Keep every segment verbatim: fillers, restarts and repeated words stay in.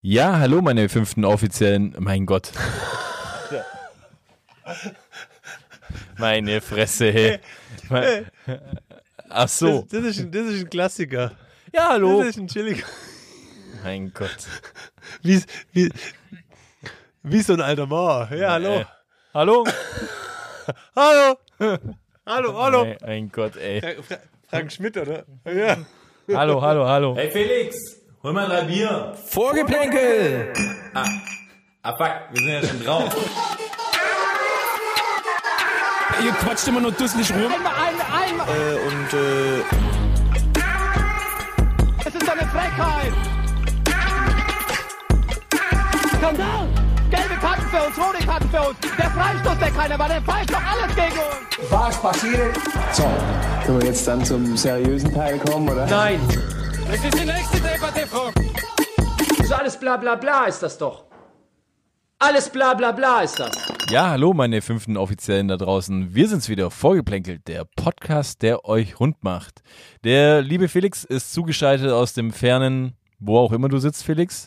Ja, hallo meine fünften offiziellen, mein Gott. Meine Fresse, hey. Hey. Ach so. Das, das, ist ein, das ist ein Klassiker. Ja, hallo. Das ist ein chilliger. Mein Gott. Wie, wie, wie so ein alter Mann. Ja, hallo. Äh, hallo? Hallo. Hallo, hallo. Mein, mein Gott, ey. Fra- Frank Schmidt, oder? Ja. Hallo, hallo, hallo. Hey Felix, hol mal drei Bier. Vorgeplänkel! Ah, ah fuck, wir sind ja schon drauf. Ihr quatscht immer nur dusselig rum. Einmal, einmal, einmal. Äh, und, äh... Es ist eine Frechheit. Skandal. Gelbe Karten für uns, rote Karten für uns. Der Freistoß, der keiner war, der pfeift doch alles gegen uns. Was passiert? So, können wir jetzt dann zum seriösen Teil kommen, oder? Nein. Das ist die nächste Debatte, Frau. So alles bla bla bla ist das doch. Alles bla bla bla ist das. Ja, hallo meine fünften Offiziellen da draußen. Wir sind's wieder, Vorgeplänkelt, der Podcast, der euch rund macht. Der liebe Felix ist zugeschaltet aus dem fernen, wo auch immer du sitzt, Felix.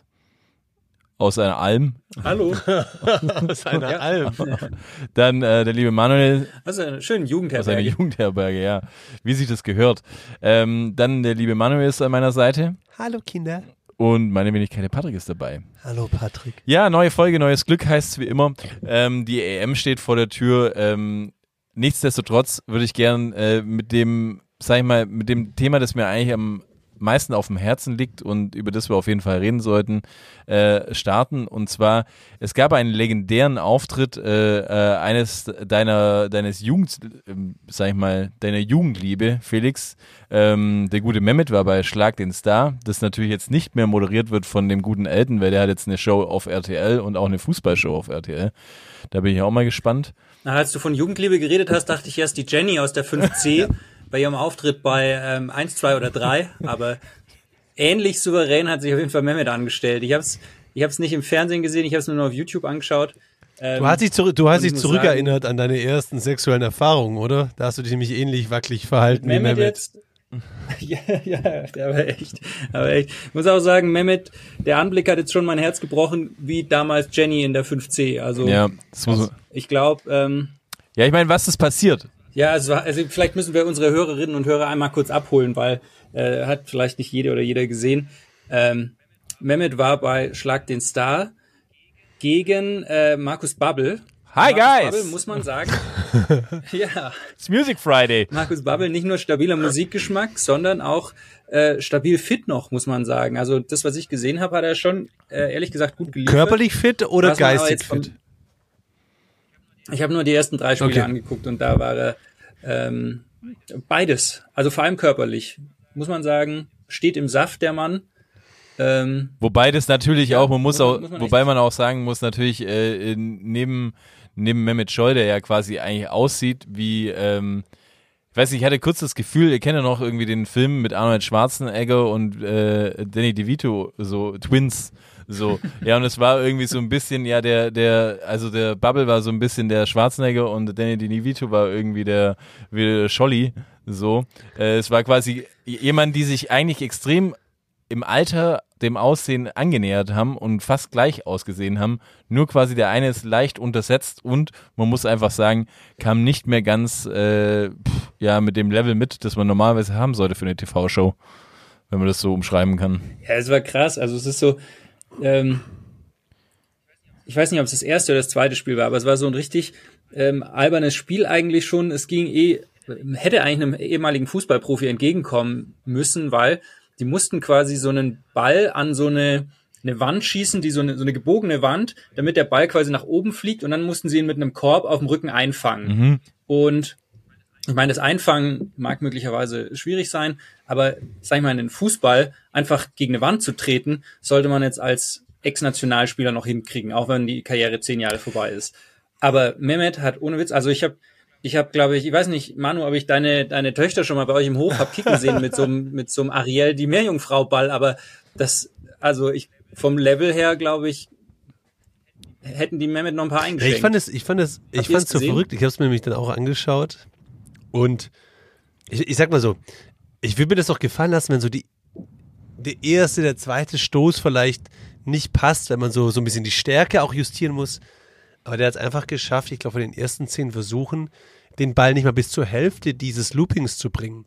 Aus einer Alm. Hallo. Aus einer Ja. Alm. Dann äh, der liebe Manuel Was eine schöne aus einer Jugendherberge. Jugendherberge, ja. Wie sich das gehört. Ähm, dann der liebe Manuel ist an meiner Seite. Hallo, Kinder. Und meine Wenigkeit, der Patrick, ist dabei. Hallo, Patrick. Ja, neue Folge, neues Glück heißt es wie immer. Ähm, die E M steht vor der Tür. Ähm, nichtsdestotrotz würde ich gern äh, mit dem, sag ich mal, mit dem Thema, das mir eigentlich am meisten auf dem Herzen liegt und über das wir auf jeden Fall reden sollten, äh, starten. Und zwar, es gab einen legendären Auftritt äh, äh, eines deiner, deines Jugend, äh, sag ich mal, deiner Jugendliebe, Felix. Ähm, der gute Mehmet war bei Schlag den Star, das natürlich jetzt nicht mehr moderiert wird von dem guten Elton, weil der hat jetzt eine Show auf R T L und auch eine Fußballshow auf R T L. Da bin ich auch mal gespannt. Na, als du von Jugendliebe geredet hast, dachte ich erst die Jenny aus der fünf C bei ihrem Auftritt bei ähm, eins, zwei oder drei. Aber ähnlich souverän hat sich auf jeden Fall Mehmet angestellt. Ich hab's, ich hab's nicht im Fernsehen gesehen, ich hab's nur noch auf YouTube angeschaut. Ähm, Du hast dich, zurück, du hast und dich ich muss zurückerinnert an deine ersten sexuellen Erfahrungen, oder? Da hast du dich nämlich ähnlich wackelig verhalten wie Mehmet Mehmet. jetzt. Ja, ja, der war echt, aber echt. Ich muss auch sagen, Mehmet, der Anblick hat jetzt schon mein Herz gebrochen, wie damals Jenny in der fünf C. Also, Ja, das muss, ich glaube, ähm, ja, ich meine, was ist passiert? ja, also, also vielleicht müssen wir unsere Hörerinnen und Hörer einmal kurz abholen, weil äh, hat vielleicht nicht jede oder jeder gesehen. Ähm, Mehmet war bei Schlag den Star gegen äh, Markus Babbel. Hi, Markus guys! Babbel, muss man sagen. Ja, It's Music Friday. Markus Babbel, nicht nur stabiler Musikgeschmack, sondern auch äh, stabil fit noch, muss man sagen. Also das, was ich gesehen habe, hat er schon äh, ehrlich gesagt gut geliefert. Körperlich fit oder Was man aber geistig jetzt vom- fit? Ich habe nur die ersten drei Spiele Okay. angeguckt und da war er ähm, beides. Also vor allem körperlich, muss man sagen, steht im Saft der Mann. Ähm, Wobei das natürlich auch, man muss muss man- auch, muss man wobei echt- man auch sagen muss, natürlich äh, in- neben neben Mehmet Scholl, der ja quasi eigentlich aussieht wie, ähm, ich weiß nicht, ich hatte kurz das Gefühl, ihr kennt ja noch irgendwie den Film mit Arnold Schwarzenegger und äh, Danny DeVito, so Twins, so. Ja, und es war irgendwie so ein bisschen, ja, der, der, also der Bubble war so ein bisschen der Schwarzenegger und Danny DeVito war irgendwie der, wie der Scholli, so. Äh, es war quasi jemand, die sich eigentlich extrem im Alter dem Aussehen angenähert haben und fast gleich ausgesehen haben. Nur quasi der eine ist leicht untersetzt und man muss einfach sagen, kam nicht mehr ganz äh, pff, ja mit dem Level mit, das man normalerweise haben sollte für eine T V-Show, wenn man das so umschreiben kann. ja, es war krass. Also es ist so, ähm, ich weiß nicht, ob es das erste oder das zweite Spiel war, aber es war so ein richtig ähm, albernes Spiel eigentlich schon. Es ging eh, hätte eigentlich einem ehemaligen Fußballprofi entgegenkommen müssen, weil die mussten quasi so einen Ball an so eine, eine Wand schießen, die so eine, so eine gebogene Wand, damit der Ball quasi nach oben fliegt und dann mussten sie ihn mit einem Korb auf dem Rücken einfangen. Mhm. Und ich meine, das Einfangen mag möglicherweise schwierig sein, aber sag ich mal, in den Fußball einfach gegen eine Wand zu treten, sollte man jetzt als Ex-Nationalspieler noch hinkriegen, auch wenn die Karriere zehn Jahre vorbei ist. Aber Mehmet hat ohne Witz, also ich habe Ich habe, glaube ich, ich weiß nicht, Manu, ob ich deine deine Töchter schon mal bei euch im Hof hab kicken sehen mit so einem mit so einem Ariel die Meerjungfrau-Ball, aber das, also ich vom Level her, glaube ich, hätten die Mehmet noch ein paar Ja, eingeschenkt. ich fand es, ich fand es, ich Habt ihr fand es es so gesehen? verrückt. Ich habe es mir nämlich dann auch angeschaut und ich, ich sag mal so, ich würde mir das doch gefallen lassen, wenn so die der erste, der zweite Stoß vielleicht nicht passt, wenn man so, so ein bisschen die Stärke auch justieren muss. Aber der hat es einfach geschafft, ich glaube, von den ersten zehn Versuchen, den Ball nicht mal bis zur Hälfte dieses Loopings zu bringen.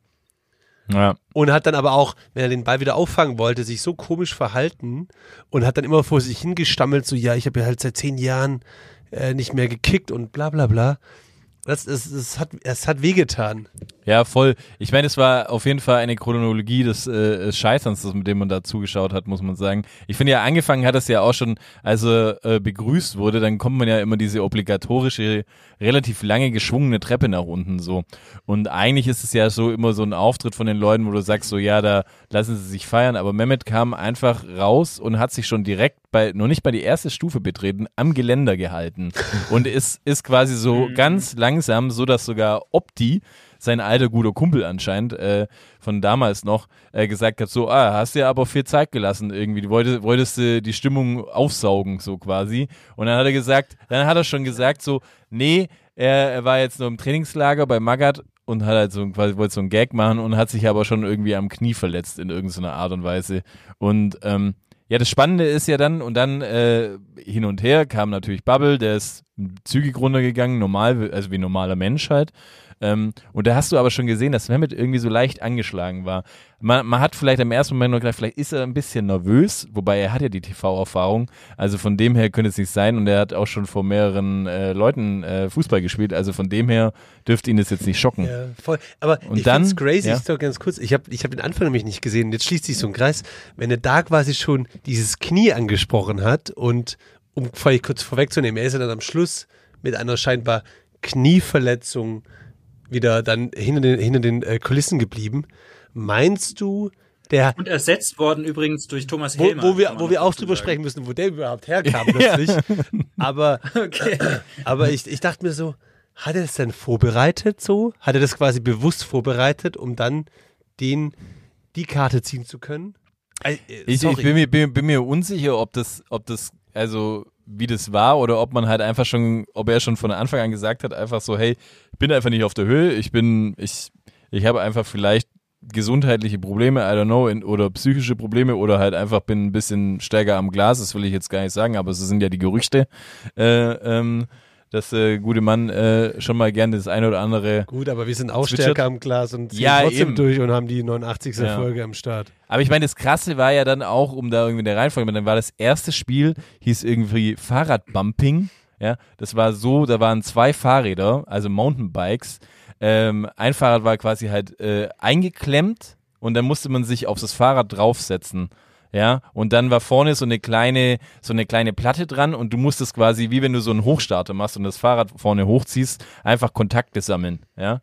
Ja. Und hat dann aber auch, wenn er den Ball wieder auffangen wollte, sich so komisch verhalten und hat dann immer vor sich hingestammelt, so, ja, ich habe ja halt seit zehn Jahren äh, nicht mehr gekickt und bla bla bla. Das, das, das hat, es hat wehgetan. Ja, voll. Ich meine, es war auf jeden Fall eine Chronologie des äh, Scheiterns, das, mit dem man da zugeschaut hat, muss man sagen. Ich finde ja, angefangen hat es ja auch schon, als er äh, begrüßt wurde, dann kommt man ja immer diese obligatorische, relativ lange geschwungene Treppe nach unten so. Und eigentlich ist es ja so immer so ein Auftritt von den Leuten, wo du sagst so, ja, da lassen sie sich feiern, aber Mehmet kam einfach raus und hat sich schon direkt bei, noch nicht bei die erste Stufe betreten, am Geländer gehalten. Und ist, ist quasi so ganz langsam, so dass sogar Opti, sein alter guter Kumpel anscheinend, äh, von damals noch, äh, gesagt hat, so, ah, hast dir aber viel Zeit gelassen irgendwie, du wolltest, wolltest äh, die Stimmung aufsaugen, so quasi. Und dann hat er gesagt, dann hat er schon gesagt, so, nee, er, er war jetzt nur im Trainingslager bei Magath und hat halt so quasi, wollte so einen Gag machen und hat sich aber schon irgendwie am Knie verletzt in irgendeiner Art und Weise. Und, ähm, ja, das Spannende ist ja dann, und dann äh, hin und her kam natürlich Bubble, der ist zügig runtergegangen, normal, also wie ein normaler Mensch halt. Ähm, und da hast du aber schon gesehen, dass Mehmet irgendwie so leicht angeschlagen war. Man, man hat vielleicht im ersten Moment noch gedacht, vielleicht ist er ein bisschen nervös, wobei er hat ja die T V-Erfahrung, also von dem her könnte es nicht sein und er hat auch schon vor mehreren äh, Leuten äh, Fußball gespielt, also von dem her dürfte ihn das jetzt nicht schocken. Ja, voll. Aber und ich dann, find's crazy, ja. ich sag ganz kurz, ich habe ich hab den Anfang nämlich nicht gesehen, jetzt schließt sich so ein Kreis, wenn er da quasi schon dieses Knie angesprochen hat und um vielleicht kurz vorwegzunehmen, er ist ja dann am Schluss mit einer scheinbar Knieverletzung wieder dann hinter den, hinter den äh, Kulissen geblieben. Meinst du, der... Und ersetzt worden übrigens durch Thomas Wo, Helmer. wo wir, wo wir auch drüber sprechen müssen, wo der überhaupt herkam plötzlich. Aber, Okay. aber ich, ich dachte mir so, hat er das denn vorbereitet so? Hat er das quasi bewusst vorbereitet, um dann den, die Karte ziehen zu können? Äh, Ich, ich bin, mir, bin, bin mir unsicher, ob das, ob das, also wie das war oder ob man halt einfach schon, ob er schon von Anfang an gesagt hat, einfach so, hey, ich bin einfach nicht auf der Höhe, ich bin, ich, ich habe einfach vielleicht gesundheitliche Probleme, I don't know, in, oder psychische Probleme oder halt einfach bin ein bisschen stärker am Glas, das will ich jetzt gar nicht sagen, aber es sind ja die Gerüchte, äh, ähm, dass der äh, gute Mann äh, schon mal gerne das eine oder andere... Gut, aber wir sind auch zwitschert. stärker am Glas und ziehen Ja, trotzdem eben. durch und haben die neunundachtzigste Ja. Folge am Start. Aber ich meine, das Krasse war ja dann auch, um da irgendwie in der Reihenfolge, dann war das erste Spiel, hieß irgendwie Fahrradbumping, ja, das war so, da waren zwei Fahrräder, also Mountainbikes, ähm, ein Fahrrad war quasi halt äh, eingeklemmt und dann musste man sich auf das Fahrrad draufsetzen. Ja, und dann war vorne so eine kleine, so eine kleine Platte dran und du musstest quasi, wie wenn du so einen Hochstarter machst und das Fahrrad vorne hochziehst, einfach Kontakte sammeln, ja.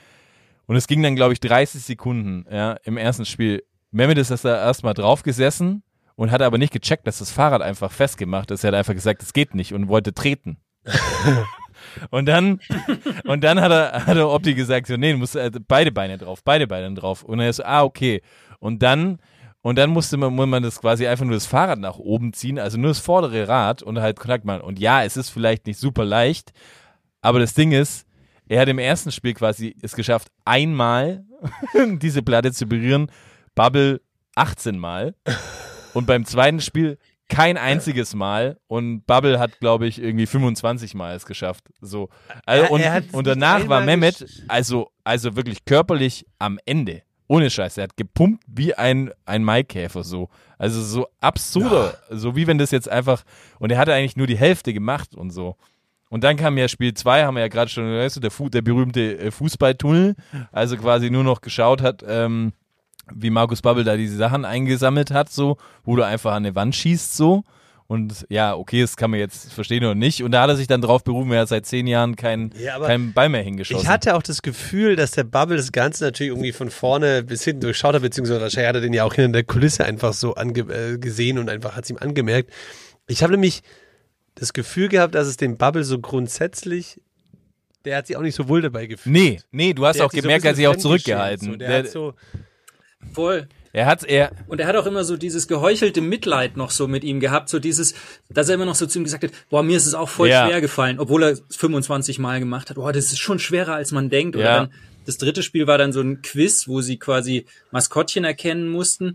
Und es ging dann, glaube ich, dreißig Sekunden, ja, im ersten Spiel. Mehmet ist da erstmal drauf gesessen und hat aber nicht gecheckt, dass das Fahrrad einfach festgemacht ist. Er hat einfach gesagt, es geht nicht und wollte treten. Und dann, und dann hat er, hat er Opti gesagt, so, nee, du musst äh, beide Beine drauf, beide Beine drauf. Und er ist so, ah, okay. Und dann, Und dann musste man, muss man das quasi einfach nur das Fahrrad nach oben ziehen, also nur das vordere Rad und halt Kontakt machen. Und ja, es ist vielleicht nicht super leicht, aber das Ding ist, er hat im ersten Spiel quasi es geschafft, einmal diese Platte zu berühren, Bubble achtzehn Mal und beim zweiten Spiel kein einziges Mal und Bubble hat, glaube ich, irgendwie fünfundzwanzig Mal es geschafft. So. Also, Er- und, er hat und nicht danach war einmal Mehmet gesch- also, also wirklich körperlich am Ende. Ohne Scheiß, er hat gepumpt wie ein, ein Maikäfer so. Also so absurder, so wie wenn das jetzt einfach, und er hatte eigentlich nur die Hälfte gemacht und so. Und dann kam ja Spiel zwei, haben wir ja gerade schon, weißt du, der, Fu- der berühmte äh, Fußballtunnel, also quasi nur noch geschaut hat, ähm, wie Markus Babbel da diese Sachen eingesammelt hat, so, wo du einfach an eine Wand schießt, so. Und ja, okay, das kann man jetzt verstehen oder nicht. Und da hat er sich dann drauf berufen, er hat seit zehn Jahren keinen, Ja, aber keinen Ball mehr hingeschossen. Ich hatte auch das Gefühl, dass der Bubble das Ganze natürlich irgendwie von vorne bis hinten durchschaut hat, beziehungsweise wahrscheinlich hat er den ja auch hinter der Kulisse einfach so ange äh, gesehen und einfach hat es ihm angemerkt. Ich habe nämlich das Gefühl gehabt, dass es dem Bubble so grundsätzlich, der hat sich auch nicht so wohl dabei gefühlt. Nee, nee, du hast Der auch hat sich so ein gemerkt, er hat sich auch bisschen fremdgeschämt, zurückgehalten. So. Der, Der- hat so, Voll. Er hat er Und er hat auch immer so dieses geheuchelte Mitleid noch so mit ihm gehabt, so dieses, dass er immer noch so zu ihm gesagt hat, boah, mir ist es auch voll Ja. schwer gefallen, obwohl er es fünfundzwanzig Mal gemacht hat, boah, das ist schon schwerer, als man denkt. Oder Ja. dann, das dritte Spiel war dann so ein Quiz, wo sie quasi Maskottchen erkennen mussten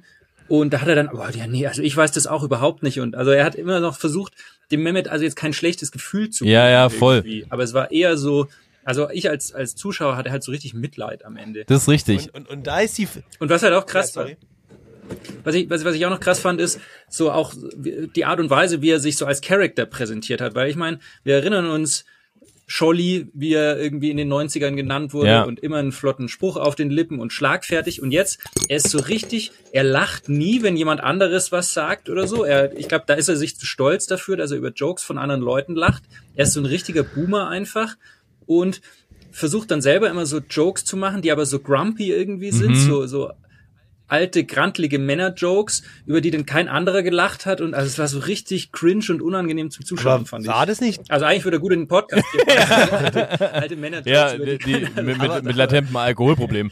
Und da hat er dann, oh, ja, nee, also ich weiß das auch überhaupt nicht. Und also er hat immer noch versucht, dem Mehmet also jetzt kein schlechtes Gefühl zu geben. Ja, ja, voll. Irgendwie. Aber es war eher so, also ich als als Zuschauer hatte halt so richtig Mitleid am Ende. Das ist richtig. Und, und, und da ist die... F- Und was halt auch krass Ja, war, sorry. was ich, was, was ich auch noch krass fand, ist so auch die Art und Weise, wie er sich so als Charakter präsentiert hat. Weil ich meine, wir erinnern uns, Scholli, wie er irgendwie in den neunzigern genannt wurde Ja. und immer einen flotten Spruch auf den Lippen und schlagfertig. Und jetzt, er ist so richtig, er lacht nie, wenn jemand anderes was sagt oder so. Er, ich glaube, da ist er sich zu stolz dafür, dass er über Jokes von anderen Leuten lacht. Er ist so ein richtiger Boomer einfach und versucht dann selber immer so Jokes zu machen, die aber so grumpy irgendwie sind, Mhm. so, so alte, grantlige Männer-Jokes, über die dann kein anderer gelacht hat. Und also es war so richtig cringe und unangenehm zum Zuschauen, Aber fand ich. war das nicht? Also eigentlich würde er gut in den Podcast gehen. alte, alte Männer-Jokes, Ja, über die die, die, keiner mit, lacht. mit, mit latentem Alkoholproblem.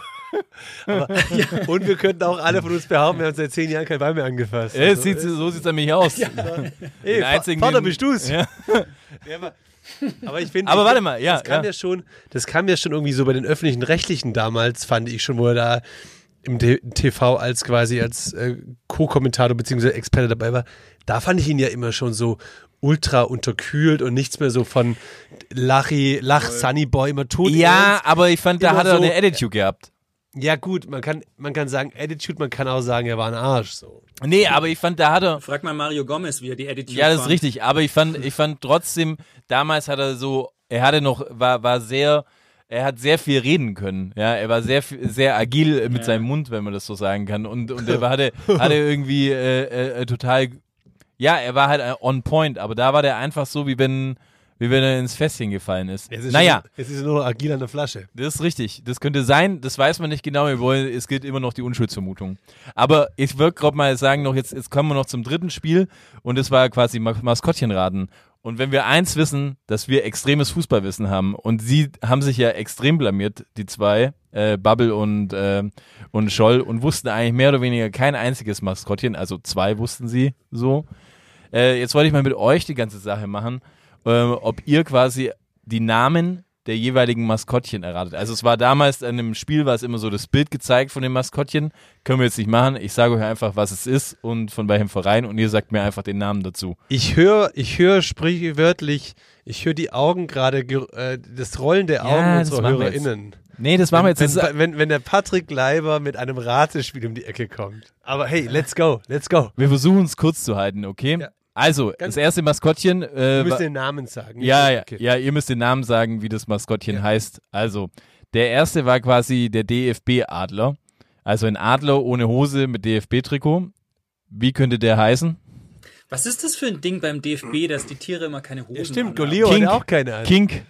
Und wir könnten auch alle von uns behaupten, wir haben seit zehn Jahren kein Wein mehr angefasst. Äh, es sieht, so sieht es nämlich aus. Ey, den Fa- einzigen, Vater, den- bist du's? Ja. Ja, aber, aber ich finde, Aber ich warte find, mal, ja, das kam ja. ja. schon, das kam ja schon irgendwie so bei den öffentlichen Rechtlichen damals, fand ich schon, wo er da im T- T V als quasi als äh, Co-Kommentator bzw. Experte dabei war. Da fand ich ihn ja immer schon so ultra unterkühlt und nichts mehr so von Lachi, Lach, Sunny Boy, immer tot. Ja, aber ich fand, da Immer hat er so- eine Attitude gehabt. Ja gut, man kann, man kann sagen Attitude, man kann auch sagen, er war ein Arsch. So. Nee, aber ich fand, da hat er. Frag mal Mario Gomez, wie er die Attitude Ja, das ist fand. richtig. Aber ich fand, ich fand trotzdem, damals hat er so, er hatte noch, war, war sehr, er hat sehr viel reden können. Ja, er war sehr, viel- sehr agil mit Ja. seinem Mund, wenn man das so sagen kann. Und, und er war- hatte, hatte irgendwie äh, äh, total, ja, er war halt on point. Aber da war der einfach so, wie wenn, wie wenn er ins Fässchen gefallen ist. Es ist Naja. schon, es ist nur noch agil an der Flasche. Das ist richtig. Das könnte sein, das weiß man nicht genau. Wir wollen, es gilt immer noch die Unschuldsvermutung. Aber ich würde gerade mal sagen, noch jetzt, jetzt kommen wir noch zum dritten Spiel und das war quasi Ma- Maskottchenraten. Und wenn wir eins wissen, dass wir extremes Fußballwissen haben und sie haben sich ja extrem blamiert, die zwei, äh, Bubble und, äh, und Scholl, und wussten eigentlich mehr oder weniger kein einziges Maskottchen, also zwei wussten sie so. Äh, jetzt wollte ich mal mit euch die ganze Sache machen, ähm, ob ihr quasi die Namen der jeweiligen Maskottchen erratet. Also es war damals in einem Spiel, war es immer so das Bild gezeigt von dem Maskottchen. Können wir jetzt nicht machen. Ich sage euch einfach, was es ist und von welchem Verein und ihr sagt mir einfach den Namen dazu. Ich höre, ich höre sprichwörtlich, ich höre die Augen gerade, ge- äh, das Rollen der Augen Ja, das unserer machen wir jetzt. HörerInnen. Nee, das machen wir Wenn, jetzt. wenn, wenn, wenn der Patrick Leiber mit einem Ratespiel um die Ecke kommt. Aber hey, let's go, let's go. Wir versuchen es kurz zu halten, okay? Ja. Also, Ganz- das erste Maskottchen. Äh, Wir wa- müssen den Namen sagen. nicht ja, so- ja, okay. ja, ihr müsst den Namen sagen, wie das Maskottchen Ja. heißt. Also, der erste war quasi der D F B-Adler. Also ein Adler ohne Hose mit D F B-Trikot. Wie könnte der heißen? Was ist das für ein Ding beim D F B, dass die Tiere immer keine Hosen Ja, stimmt, anhaben? Goleo Kink. hat auch keine an. Kink.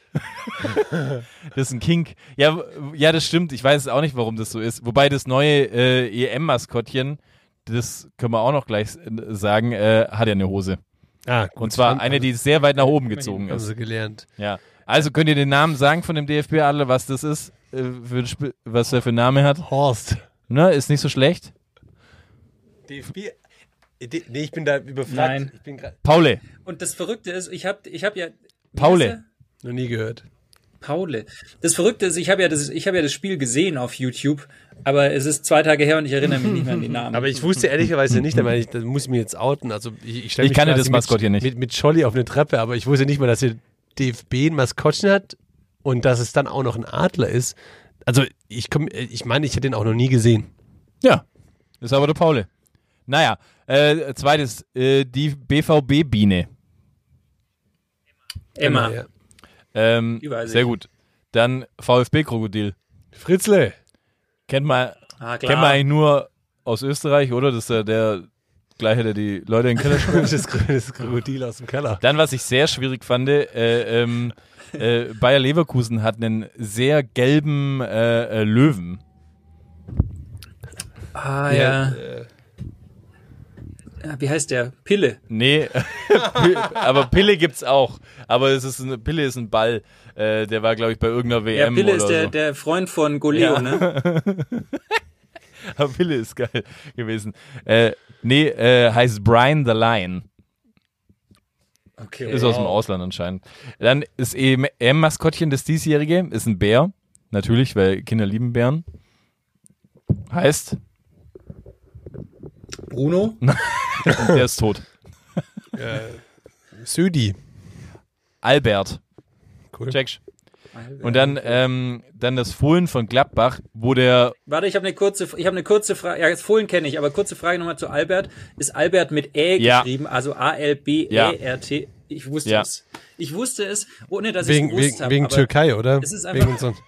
Das ist ein Kink. Ja, w- ja, das stimmt. Ich weiß auch nicht, warum das so ist. Wobei das neue äh, E M-Maskottchen, das können wir auch noch gleich äh, sagen, äh, hat ja eine Hose. Ah, gut. Und zwar Haben- eine, die sehr weit nach oben gezogen haben ist. sie gelernt. Ja. Also könnt ihr den Namen sagen von dem D F B-Adler, was das ist, äh, für ein Sp- was er für einen Namen hat? Horst. Ne, ist nicht so schlecht. D F B. äh, D- Nee, ich bin da überfragt. Nein. Ich bin gerade Paule. Und das Verrückte ist, ich habe ich hab ja... wie Paule. heißt er? noch nie gehört. Paule. Das Verrückte ist, ich habe ja, das- ich hab ja das Spiel gesehen auf YouTube, aber es ist zwei Tage her und ich erinnere mich nicht mehr an die Namen. Aber ich wusste ehrlicherweise nicht, aber ich, das muss ich mir jetzt outen. Also ich, ich, stell Ich mich kannte quasi das Maskottchen mit, nicht. Mit, mit Scholli auf eine Treppe, aber ich wusste nicht mal, dass der D F B ein Maskottchen hat und dass es dann auch noch ein Adler ist. Also ich komm, ich meine, ich hätte den auch noch nie gesehen. Ja, ist aber der Paule. Naja, äh, zweites, äh, die B V B-Biene. Emma. Ja. Ähm, Die weiß ich. sehr gut. Dann V F B-Krokodil. Fritzle. Kennt man, Ah, klar. kennt man eigentlich nur aus Österreich, oder? Das ist ja der gleiche, der die Leute in den Keller schmeißt. Das, das Krokodil aus dem Keller. Dann, was ich sehr schwierig fand, äh, ähm, äh, Bayer Leverkusen hat einen sehr gelben äh, äh, Löwen. Ah, ja. Ja, wie heißt der? Pille. Nee, Pi- aber Pille gibt's auch. Aber es ist eine Pille ist ein Ball. Äh, der war, glaube ich, bei irgendeiner W Ja, M Pille oder ist der, so. der Freund von Goleo, Ja. ne? Aber Pille ist geil gewesen. Äh, nee, äh, heißt Brian the Lion. Okay. Ist aus dem Ausland anscheinend. Dann ist E M-Maskottchen das diesjährige, ist ein Bär. Natürlich, weil Kinder lieben Bären. Heißt Bruno? Der ist tot. Södi. Albert. Cool. Checkst. Und dann, ähm, dann das Fohlen von Gladbach, wo der... Warte, ich habe eine kurze, ich habe eine kurze Frage. Ja, das Fohlen kenne ich, aber kurze Frage nochmal zu Albert. Ist Albert mit Ä Ja. geschrieben, also A L B E R T? Ich wusste Ja. es. Ich wusste es, ohne dass Wegen, ich es gewusst wegen, habe. wegen aber Türkei, oder? es ist einfach- wegen so,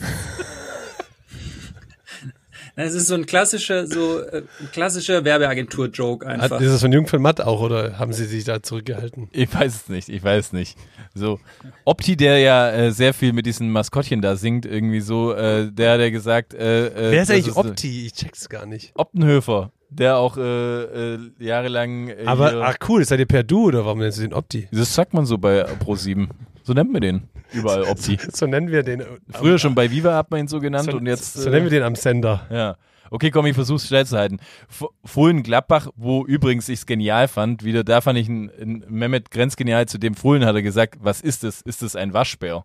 Es ist so ein klassischer, so äh, ein klassischer Werbeagentur-Joke hat, einfach. ist das von Jung von Matt auch, oder haben sie sich da zurückgehalten? Ich weiß es nicht, ich weiß es nicht. So, Opti, der ja äh, sehr viel mit diesen Maskottchen da singt, irgendwie so, äh, der hat ja gesagt, äh, äh, Wer ist das eigentlich äh, Opti? Ich check's gar nicht. Optenhöfer, der auch äh, äh, jahrelang äh, Aber, hier, ach cool, seid ihr per Du, oder warum nennst du den Opti? das sagt man so bei Pro sieben. So nennt man den. Überall Opti. So nennen wir den. Früher schon bei Viva hat man ihn so genannt so, und jetzt... So nennen wir den am Sender. Ja. Okay, komm, ich versuch's schnell zu halten. F- Fohlen Gladbach, wo übrigens ich's genial fand, wieder, da fand ich einen, einen Mehmet grenzgenial, zu dem Fohlen hat er gesagt, was ist das? Ist das ein Waschbär?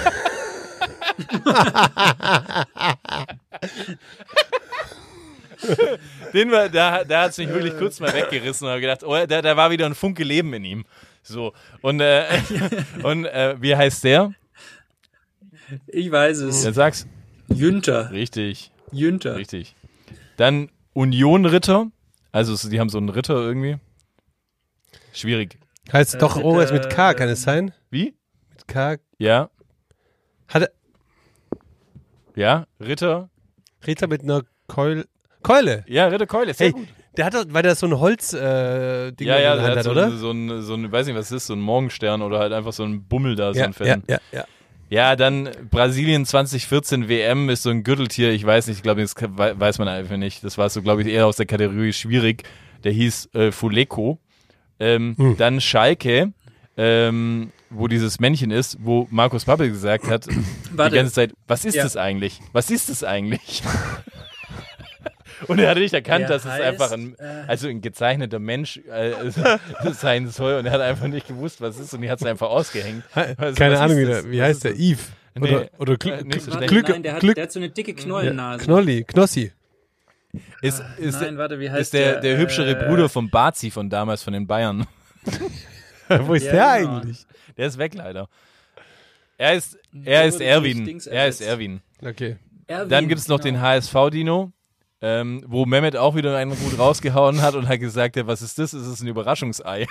Den war, da, da hat's mich wirklich kurz mal weggerissen und hab gedacht, oh, da, da war wieder ein Funke Leben in ihm. So. Und, äh, und äh, wie heißt der? Ich weiß es. Jetzt sag's. Jünter. Richtig. Jünter. Richtig. Dann Union Ritter. Also die haben so einen Ritter irgendwie. Schwierig. Heißt Äh, doch Ritter, irgendwas mit K, kann es sein? Wie? Mit K. Ja. Hat er, Ja. Ritter. Ritter mit einer Keul, Keule. Ja, Ritter Keule. Sehr Hey, gut. der hat doch, weil der so ein Holz äh, Ding Ja, ja, in der der Hand hat hat, so, oder? ein- so ein, so ein, weiß nicht, was das ist, so ein Morgenstern oder halt einfach so ein Bummel da, so ja, ein ja, fetten. ja, ja. Ja, dann Brasilien zwanzig vierzehn W M ist so ein Gürteltier, ich weiß nicht, ich glaube, das kann- wei- weiß man einfach nicht. Das war so, glaube ich, eher aus der Kategorie schwierig. Der hieß äh, Fuleco. Ähm, Hm. Dann Schalke, ähm, wo dieses Männchen ist, wo Markus Pappel gesagt hat, Warte. die ganze Zeit, was ist Ja. das eigentlich? Was ist das eigentlich? Und er hatte nicht erkannt, Der dass es heißt, einfach ein, äh, also ein gezeichneter Mensch äh, sein soll und er hat einfach nicht gewusst, was es ist und er hat es einfach ausgehängt. Also, Keine was Ahnung, ist wie, das? der, wie Was heißt ist der? Eve? Nee. Oder, oder Gl Äh, nicht so Gl schlecht. Glück, Nein, der hat, Glück, der hat so eine dicke ja, Knollennase. Knolli, Knossi. Ist, ist, Nein, warte, wie heißt ist der, der, der, hübschere äh, Bruder vom Bazi von damals, von den Bayern. Wo ist Ja, der genau. eigentlich? Der ist weg leider. Er ist, er ist wurde Erwin. durch Dings Er ist ersetzt. Erwin. Okay. Erwin, Dann gibt's noch genau. den H S V-Dino, ähm, wo Mehmet auch wieder einen gut rausgehauen hat und hat gesagt, ja, was ist das? Es ist ein Überraschungsei.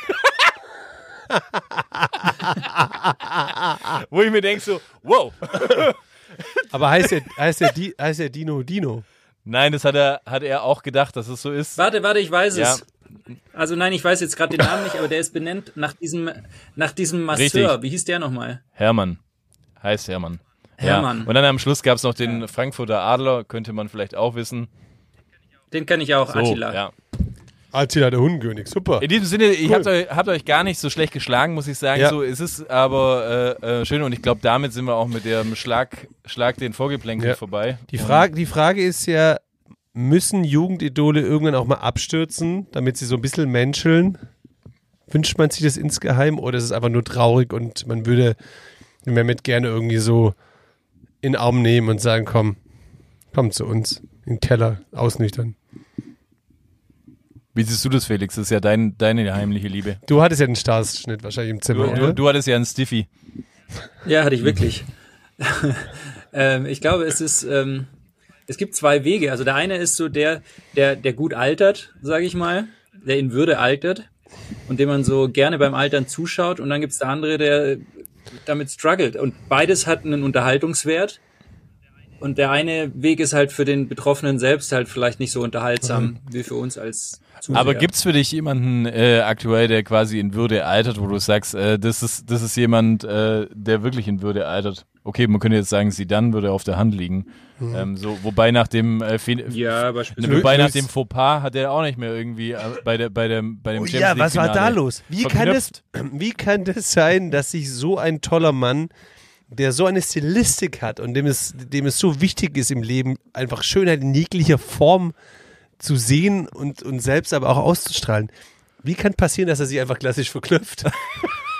Wo ich mir denke so, wow. Aber heißt der, heißt der, Di, heißt der Dino Dino? Nein, das hat er, hat er auch gedacht, dass es so ist. Warte, warte, ich weiß Ja. es. Also nein, ich weiß jetzt gerade den Namen nicht, aber der ist benannt nach diesem, nach diesem Masseur. Richtig. Wie hieß der nochmal? Hermann. Heißt Hermann. Hermann. Ja. Und dann am Schluss gab's noch den Frankfurter Adler, könnte man vielleicht auch wissen. Den kenne ich auch, So, Attila. ja. Attila, der Hundenkönig. Super. In diesem Sinne, ich Cool. habt euch, habt euch gar nicht so schlecht geschlagen, muss ich sagen. Ja. So, es ist aber äh, äh, schön und ich glaube, damit sind wir auch mit dem Schlag, Schlag den Vorgeplänkel Ja. vorbei. Die Frage, die Frage ist ja, müssen Jugendidole irgendwann auch mal abstürzen, damit sie so ein bisschen menscheln? Wünscht man sich das insgeheim oder ist es einfach nur traurig und man würde den Mehmet gerne irgendwie so in den Arm nehmen und sagen, komm, komm zu uns, in den Keller, ausnüchtern. Wie siehst du das, Felix? Das ist ja dein, deine heimliche Liebe. Du hattest ja den Stars-Schnitt wahrscheinlich im Zimmer, Du, oder? du, du hattest ja einen Stiffy. Ja, hatte ich wirklich. ähm, ich glaube, es ist, ähm, es gibt zwei Wege. Also der eine ist so der, der, der gut altert, sage ich mal, der in Würde altert und dem man so gerne beim Altern zuschaut. Und dann gibt's der andere, der damit struggelt. Und beides hat einen Unterhaltungswert. Und der eine Weg ist halt für den Betroffenen selbst halt vielleicht nicht so unterhaltsam wie für uns als Zuseher. Aber gibt's für dich jemanden äh, aktuell, der quasi in Würde altert, wo du sagst, äh, das ist das ist jemand, äh, der wirklich in Würde altert? Okay, man könnte jetzt sagen, Zidane würde auf der Hand liegen. Mhm. Ähm, so, wobei nach dem äh, Fe- Ja, beispielsweise. wobei Luis- nach dem Fauxpas hat er auch nicht mehr irgendwie äh, bei der bei dem bei dem Oh Champions ja, League was war da Finale los? Wie kann, das, verknüpft. wie kann das sein, dass sich so ein toller Mann, der so eine Stilistik hat und dem es, dem es so wichtig ist im Leben, einfach Schönheit in jeglicher Form zu sehen und, und selbst aber auch auszustrahlen. Wie kann passieren, dass er sich einfach klassisch verknüpft?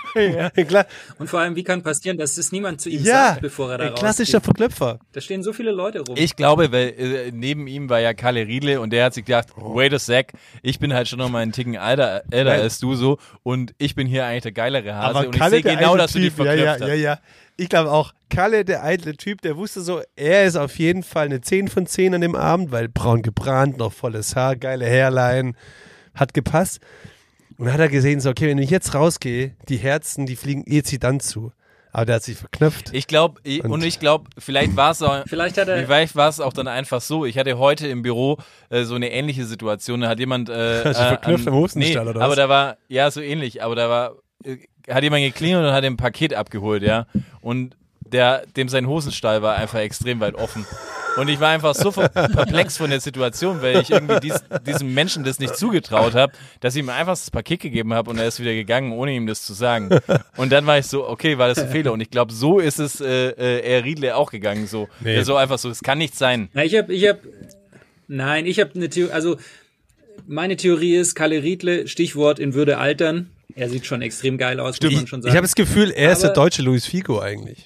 ja. Klar. Und vor allem, wie kann passieren, dass es niemand zu ihm Ja, sagt, bevor er da ein klassischer rausgeht? Verklöpfer. Da stehen so viele Leute rum. Ich glaube, weil äh, neben ihm war ja Kalle Riedle und der hat sich gedacht, wait a sec, ich bin halt schon noch mal einen Ticken älter, älter Nein. als du so und ich bin hier eigentlich der geilere Hase Aber und Kalle, ich sehe der genau, eitle dass du dich Typ, ja, verklopft ja, hast. ja, ja. Ich glaube auch, Kalle, der eitle Typ, der wusste so, er ist auf jeden Fall eine zehn von zehn an dem Abend, weil braun gebrannt, noch volles Haar, geile Hairline, hat gepasst. Und dann hat er gesehen, so, okay, wenn ich jetzt rausgehe, die Herzen, die fliegen eh dann zu. Aber der hat sich verknöpft. Ich glaube, und, und ich glaube, vielleicht war es auch, Vielleicht hat er- vielleicht war es auch dann einfach so. Ich hatte heute im Büro äh, so eine ähnliche Situation. Da hat jemand, äh, Hast du äh, verknüpft an- im Hosenstall, nee, oder aber was? da war, ja, so ähnlich. Aber da war, äh, hat jemand geklingelt und hat ein Paket abgeholt, ja. Und der, dem sein Hosenstall war einfach extrem weit offen. Und ich war einfach so ver- perplex von der Situation, weil ich irgendwie dies, diesem Menschen das nicht zugetraut habe, dass ich ihm einfach das Paket gegeben habe und er ist wieder gegangen, ohne ihm das zu sagen. Und dann war ich so, okay, war das ein Fehler? Und ich glaube, so ist es äh, äh, eher Riedle auch gegangen. So, Nee. ja, so einfach so, es kann nicht sein. Na, ich habe, ich habe, nein, ich habe eine Theorie, also meine Theorie ist, Kalle Riedle, Stichwort in Würde altern. Er sieht schon extrem geil aus, muss man schon Ich sagen. habe das Gefühl, er ist der Aber- deutsche Luis Figo eigentlich.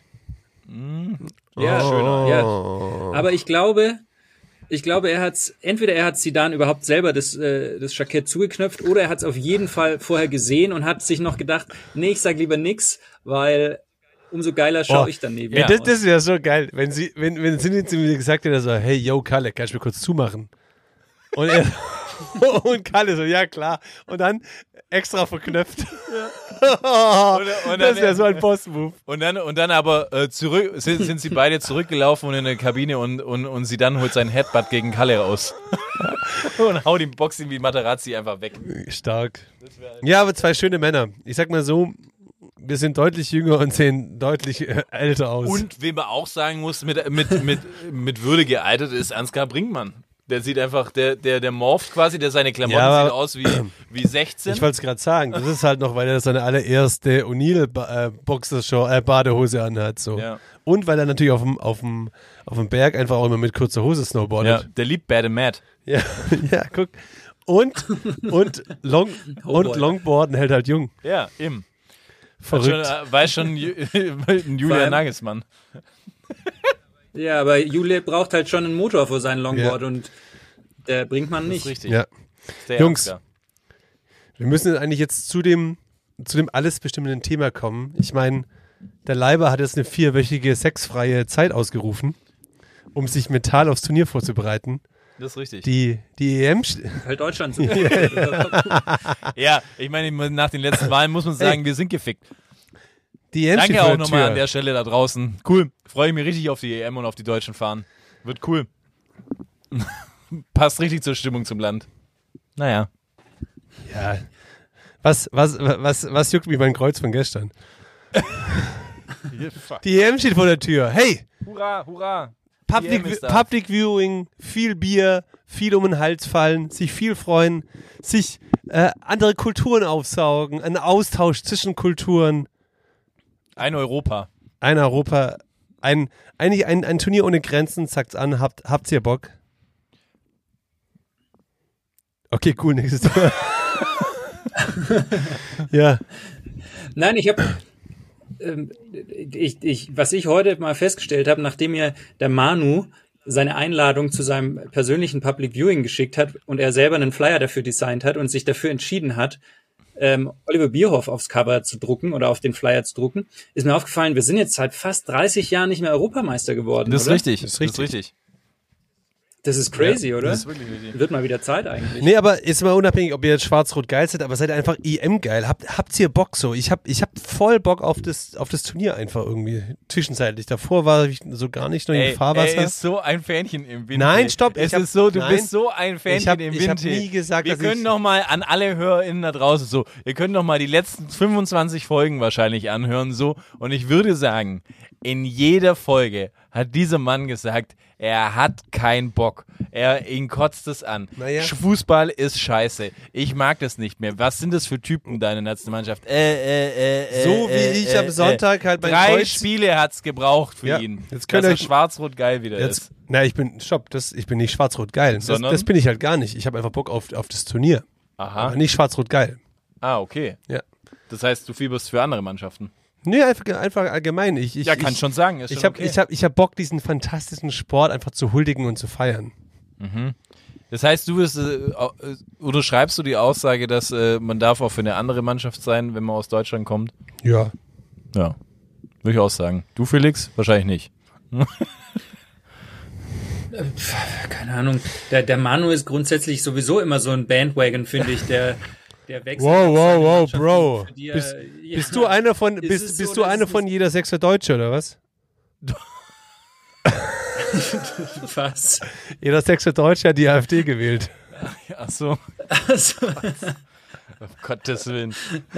Ja, Oh. schöner, ja. Aber ich glaube, ich glaube, er hat's, entweder er hat Zidane überhaupt selber das, äh, das Jackett zugeknöpft oder er hat es auf jeden Fall vorher gesehen und hat sich noch gedacht, nee, ich sag lieber nix, weil umso geiler schaue Oh. ich dann neben Ja, ihm das, das wäre so geil, wenn sie, wenn, wenn Cindy zu mir gesagt hätte, so, hey, yo, Kalle, kannst du mir kurz zumachen? Und er, und Kalle so, ja, klar. Und dann extra verknöpft. und das dann- wäre so ein Boss-Move. Und dann, und dann aber äh, zurück, sind, sind sie beide zurückgelaufen und in der Kabine und, und, und sie dann holt seinen Headbutt gegen Kalle raus. und haut ihm Boxing wie Materazzi einfach weg. Stark. Ja, aber zwei schöne Männer. Ich sag mal so, wir sind deutlich jünger und sehen deutlich äh, älter aus. Und wem man auch sagen muss, mit, mit, mit, mit Würde gealtert ist Ansgar Brinkmann. Der sieht einfach, der, der, der morpht quasi, der seine Klamotten Ja, aber- sieht aus wie, wie sechzehn. Ich wollte es gerade sagen, das ist halt noch, weil er seine allererste O'Neill-Boxershow, äh, Badehose anhat. So. Ja. Und weil er natürlich auf dem, auf, dem, auf dem Berg einfach auch immer mit kurzer Hose ja, snowboardet. der liebt Bad and Mad. Ja, ja, guck. Und, und, Long, und boy. Longboarden hält halt jung. Ja, eben. Verrückt. Schon, äh, weiß schon Ju- ein Julian allem- Nagelsmann. Ja, aber Jule braucht halt schon einen Motor für sein Longboard Ja. und der bringt man Das nicht. ist richtig. Ja. Das ist der Jungs. Ansgar. Wir müssen eigentlich jetzt zu dem, zu dem alles bestimmenden Thema kommen. Ich meine, der Leiber hat jetzt eine vierwöchige sexfreie Zeit ausgerufen, um sich mental aufs Turnier vorzubereiten. Das ist richtig. Die, die E M, st- Halt Deutschland so. Ja, ich meine, nach den letzten Wahlen muss man sagen, wir sind gefickt. die E M steht Danke vor auch der nochmal Tür. an der Stelle da draußen. Cool. Freue ich mich richtig auf die E M und auf die Deutschen fahren. Wird cool. Passt richtig zur Stimmung zum Land. Naja. Ja. Was, was, was, was juckt mich mein Kreuz von gestern? Die E M steht vor der Tür. Hey, Hurra, hurra. Public, E M ist da. Public Viewing, viel Bier, viel um den Hals fallen, sich viel freuen, sich äh, andere Kulturen aufsaugen, ein Austausch zwischen Kulturen, Ein Europa. ein Europa, ein, eigentlich ein, ein Turnier ohne Grenzen, sagt's an, habt, habt's ihr Bock? Okay, cool, nächstes Thema. Ja, Nein, ich habe, ähm, ich, ich, was ich heute mal festgestellt habe, nachdem mir der Manu seine Einladung zu seinem persönlichen Public Viewing geschickt hat und er selber einen Flyer dafür designt hat und sich dafür entschieden hat, ähm, Oliver Bierhoff aufs Cover zu drucken oder auf den Flyer zu drucken, ist mir aufgefallen, wir sind jetzt seit fast dreißig Jahren nicht mehr Europameister geworden, Das ist oder? richtig. Das ist Das ist richtig. richtig. Das ist crazy, oder? Das ist wirklich richtig. Wird mal wieder Zeit eigentlich. nee, aber jetzt mal unabhängig, ob ihr jetzt schwarz-rot geil seid, aber seid ihr einfach E M geil. Habt, habt ihr Bock so? Ich hab, ich hab voll Bock auf das, auf das Turnier einfach irgendwie. Zwischenzeitlich. Davor war ich so gar nicht noch Ey, im Fahrwasser. er ist so ein Fähnchen im Wind. Nein, ey. stopp, Es ich hab- ist so, du nein. bist so ein Fähnchen Ich hab- im ich Wind. hab nie gesagt, Wir dass können ich- noch mal an alle HörerInnen da draußen so, ihr könnt noch mal die letzten fünfundzwanzig Folgen wahrscheinlich anhören so und ich würde sagen, in jeder Folge hat dieser Mann gesagt, er hat keinen Bock. Er, ihn kotzt es an. Naja. Fußball ist scheiße. Ich mag das nicht mehr. Was sind das für Typen, deine Nationalmannschaft? Äh, äh, äh, So wie äh, ich äh, am Sonntag halt mein Drei Kreuz- Spiele hat's gebraucht für Ja, ihn. jetzt könnt dass ihr er euch- schwarz-rot geil wieder Jetzt, ist. na, ich bin, stopp, das, ich bin nicht schwarz-rot geil. Das, Sondern? das bin ich halt gar nicht. Ich habe einfach Bock auf, auf das Turnier. Aha. Aber nicht schwarz-rot geil. Ah, okay. Ja. Das heißt, du fieberst für andere Mannschaften. Nee, einfach, einfach allgemein. Ich, ich, Ja, kann ich, schon sagen. Ist ich schon habe okay. ich hab, ich hab Bock, diesen fantastischen Sport einfach zu huldigen und zu feiern. Das heißt, du wirst, äh, oder schreibst du die Aussage, dass äh, man darf auch für eine andere Mannschaft sein, wenn man aus Deutschland kommt? Ja. Ja, würde ich auch sagen. Du, Felix? Wahrscheinlich nicht. Keine Ahnung. Der, der Manu ist grundsätzlich sowieso immer so ein Bandwagon, finde ich, der, der wechselt. Wow, auch wow, seine wow, Mannschaften, Bro. für die er- Bist, ja. bist du einer von, Ist bist, es bist so, du oder einer ist von es- jeder sechster Deutsche, oder was? Was? Jeder sechste Deutsche hat die AfD gewählt. Ach so. Also, Um Gottes Willen.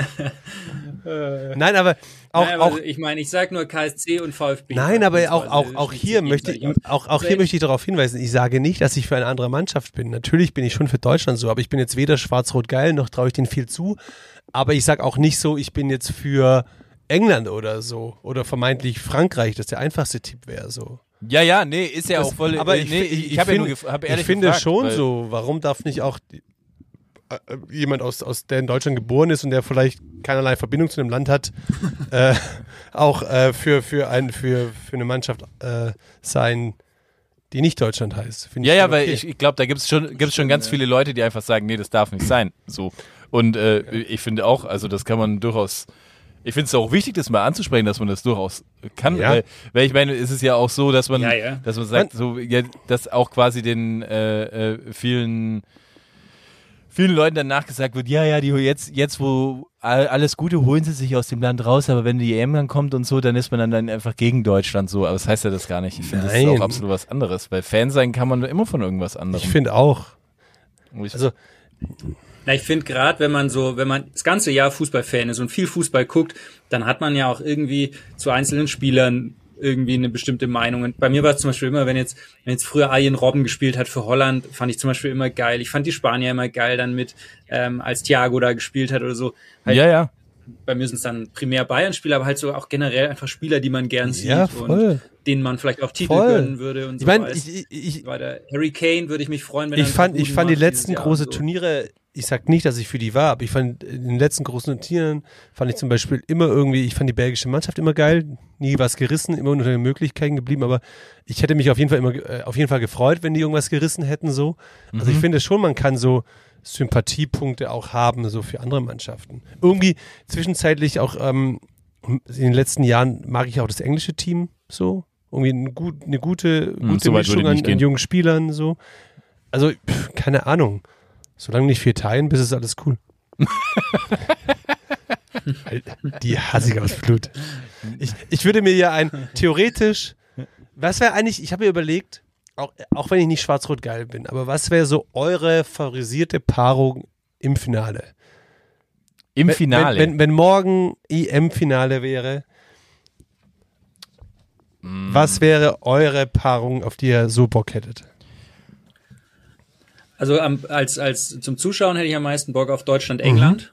Nein, aber auch, Nein, aber auch ich meine, ich sag nur K S C und VfB. Nein, aber auch, auch, beispielsweise auch schließt hier sich möchte ich, gegenseitig aus. auch, auch hier Also möchte ich darauf hinweisen, ich sage nicht, dass ich für eine andere Mannschaft bin. Natürlich bin ich schon für Deutschland so, aber ich bin jetzt weder schwarz-rot-geil, noch traue ich denen viel zu. Aber ich sag auch nicht so, ich bin jetzt für England oder so. Oder vermeintlich Frankreich, das der einfachste Tipp wäre, so. Ja, ja, nee, ist ja Das, auch voll. aber äh, ich, nee, ich, ich, ich, hab ja find, nur gef- hab ehrlich ich finde gefragt, schon weil- so, warum darf nicht auch die, äh, jemand, aus, aus der in Deutschland geboren ist und der vielleicht keinerlei Verbindung zu dem Land hat, äh, auch äh, für, für, ein, für, für eine Mannschaft äh, sein, die nicht Deutschland heißt. Find Ja, ich ja, schon weil okay. ich, ich glaube, da gibt es schon, gibt's schon ganz viele Leute, die einfach sagen, nee, das darf nicht sein. So. Und äh, ich finde auch, also das kann man durchaus, ich finde es auch wichtig, das mal anzusprechen, dass man das durchaus kann. Ja. Weil, weil ich meine, es ist ja auch so, dass man, Ja, ja. dass man sagt, so, ja, dass auch quasi den äh, äh, vielen vielen Leuten danach gesagt wird, ja, ja, die jetzt, jetzt wo all, alles Gute holen sie sich aus dem Land raus, aber wenn die E M dann kommt und so, dann ist man dann, dann einfach gegen Deutschland so. Aber das heißt ja das gar nicht. Ich finde, das ist Nein. auch absolut was anderes, weil Fan sein kann man immer von irgendwas anderem. Ich finde auch. Und ich- Also, Na, ich finde gerade, wenn man so, wenn man das ganze Jahr Fußballfan ist und viel Fußball guckt, dann hat man ja auch irgendwie zu einzelnen Spielern irgendwie eine bestimmte Meinung. Und bei mir war es zum Beispiel immer, wenn jetzt, wenn jetzt früher Arjen Robben gespielt hat für Holland, fand ich zum Beispiel immer geil. Ich fand die Spanier immer geil dann mit, ähm, als Thiago da gespielt hat oder so. Halt, ja, ja. Bei mir sind es dann primär Bayern-Spieler, aber halt so auch generell einfach Spieler, die man gern sieht Ja, voll. und denen man vielleicht auch Titel Voll. gönnen würde und ich so meine, weiter. ich, ich, ich, Weiter. Harry Kane würde ich mich freuen, wenn ich er einen fand, guten ich fand die macht letzten dieses Jahr große und so. Turniere, ich sag nicht, dass ich für die war, aber ich fand in den letzten großen Turnieren fand ich zum Beispiel immer irgendwie, ich fand die belgische Mannschaft immer geil, nie was gerissen, immer unter den Möglichkeiten geblieben, aber ich hätte mich auf jeden Fall immer, äh, auf jeden Fall gefreut, wenn die irgendwas gerissen hätten, so. Also ich finde schon, man kann so Sympathiepunkte auch haben, so für andere Mannschaften. Irgendwie zwischenzeitlich auch, ähm, in den letzten Jahren mag ich auch das englische Team, so. Irgendwie eine, gut, eine gute, gute so weit würde Mischung ich an, nicht an gehen. jungen Spielern, so. Also, pff, keine Ahnung. Solange nicht viel teilen, bis ist alles cool. Die hasse ich aus Blut. Ich, ich würde mir ja ein, theoretisch, was wäre eigentlich, ich habe mir überlegt, auch, auch wenn ich nicht schwarz-rot geil bin, aber was wäre so eure favorisierte Paarung im Finale? Im Wenn- Finale. Wenn, wenn, wenn morgen E M-Finale wäre, Mm. was wäre eure Paarung, auf die ihr so Bock hättet? Also am, als, als zum Zuschauen hätte ich am meisten Bock auf Deutschland-England.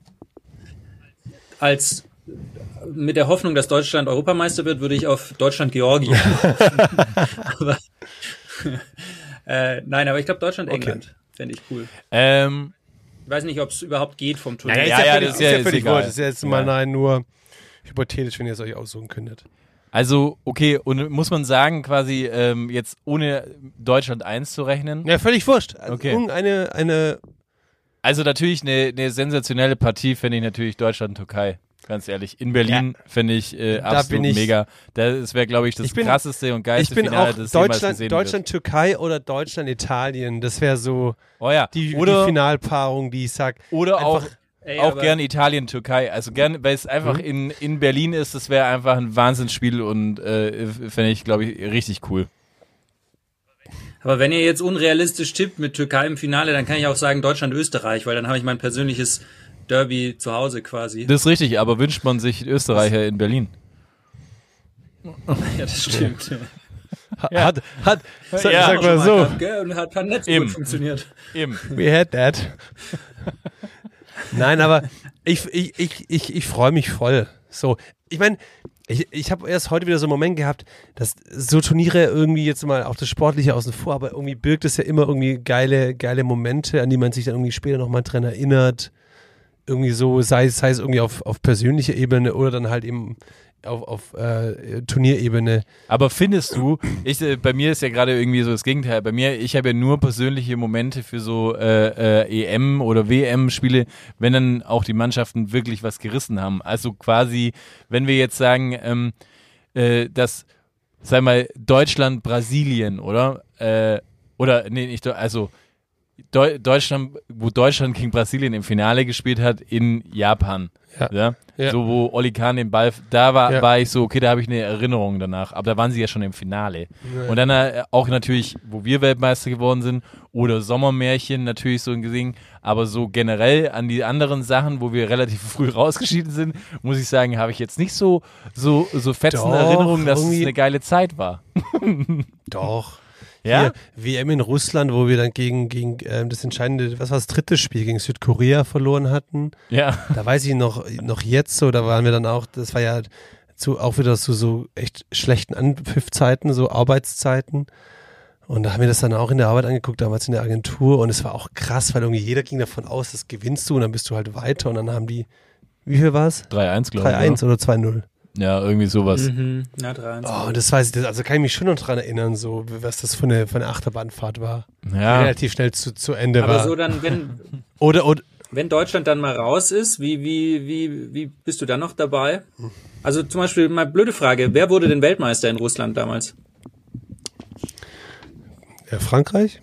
Als mit der Hoffnung, dass Deutschland Europameister wird, würde ich auf Deutschland-Georgien. aber, äh, nein, aber ich glaube Deutschland-England fände ich cool. ähm, Ich weiß nicht, ob es überhaupt geht vom Turnier. Ja, ja, völlig, das ist ja- ist völlig egal. wurscht. Das ist ja jetzt mal Ja. nein, nur hypothetisch, wenn ihr es euch aussuchen könntet. also, okay, und muss man sagen, quasi ähm, jetzt ohne Deutschland eins zu rechnen. Ja, völlig wurscht. Also Okay. Irgendeine eine, Also natürlich eine, eine sensationelle Partie finde ich natürlich Deutschland-Türkei. Ganz ehrlich. In Berlin finde ich äh, Da absolut bin ich- mega. Das wäre, glaube ich, das Ich bin- krasseste und ich geilste bin Finale, auch das jemals Deutschland, gesehen Deutschland, Türkei oder Deutschland, Italien. Das wäre so wird. Oh ja. die, oder die Finalpaarung, die ich sag. oder auch, einfach- Ey, auch aber- gern Italien-Türkei. Also gern, weil es einfach in, in Berlin ist, das wäre einfach ein Wahnsinnsspiel und äh, fände ich, glaube ich, richtig cool. Aber wenn ihr jetzt unrealistisch tippt mit Türkei im Finale, dann kann ich auch sagen Deutschland-Österreich, weil dann habe ich mein persönliches Derby zu Hause quasi. Das ist richtig, aber wünscht man sich Österreicher in Berlin? Ja, das stimmt. Ha- Hat, hat, sag, Ja. sag mal so, Gell, und hat, hat nicht so Eben. gut funktioniert. Eben. we had that. Nein, aber ich, ich, ich, ich, ich freue mich voll. So, ich meine, ich, ich habe erst heute wieder so einen Moment gehabt, dass so Turniere irgendwie jetzt mal auch das Sportliche außen vor, aber irgendwie birgt es ja immer irgendwie geile, geile Momente, an die man sich dann irgendwie später nochmal dran erinnert. irgendwie so, sei, sei es irgendwie auf, auf persönlicher Ebene oder dann halt eben auf, auf äh, Turnierebene. Aber findest du, ich, äh, bei mir ist ja gerade irgendwie so das Gegenteil. Bei mir, ich habe ja nur persönliche Momente für so äh, äh, E M- oder W M-Spiele, wenn dann auch die Mannschaften wirklich was gerissen haben. Also quasi, wenn wir jetzt sagen, ähm, äh, dass, sag mal, Deutschland, Brasilien, oder? Äh, oder, nee, nicht, also Deu- Deutschland, wo Deutschland gegen Brasilien im Finale gespielt hat, in Japan. Ja. Ja? Ja. So, wo Oli Kahn den Ball, da war, Ja. war ich so, okay, da habe ich eine Erinnerung danach, aber da waren sie ja schon im Finale. Und dann äh, auch natürlich, wo wir Weltmeister geworden sind, oder Sommermärchen natürlich so gesehen, aber so generell an die anderen Sachen, wo wir relativ früh rausgeschieden sind, muss ich sagen, habe ich jetzt nicht so, so, so fetzende Doch, Erinnerungen, dass es irgendwie- eine geile Zeit war. Doch. Ja? Hier, W M in Russland, wo wir dann gegen, gegen ähm, das entscheidende, was war das dritte Spiel, gegen Südkorea verloren hatten. Ja. Da weiß ich noch, noch jetzt so, da waren wir dann auch, das war ja zu, auch wieder zu so echt schlechten Anpfiffzeiten, so Arbeitszeiten. Und da haben wir das dann auch in der Arbeit angeguckt, damals in der Agentur. Und es war auch krass, weil irgendwie jeder ging davon aus, das gewinnst du und dann bist du halt weiter. Und dann haben die, wie viel war es? drei eins, glaube ich. drei eins oder zwei null. Ja, irgendwie sowas. Mhm. Ja, drei eins. Oh, und das weiß ich, das, also kann ich mich schon noch dran erinnern, so, was das für eine, für eine Achterbahnfahrt war. Die Ja. relativ schnell zu, zu Ende Aber war. so dann, wenn, Oder, oder, wenn Deutschland dann mal raus ist, wie, wie, wie, wie bist du dann noch dabei? Also zum Beispiel, mal blöde Frage, wer wurde denn Weltmeister in Russland damals? äh, Frankreich?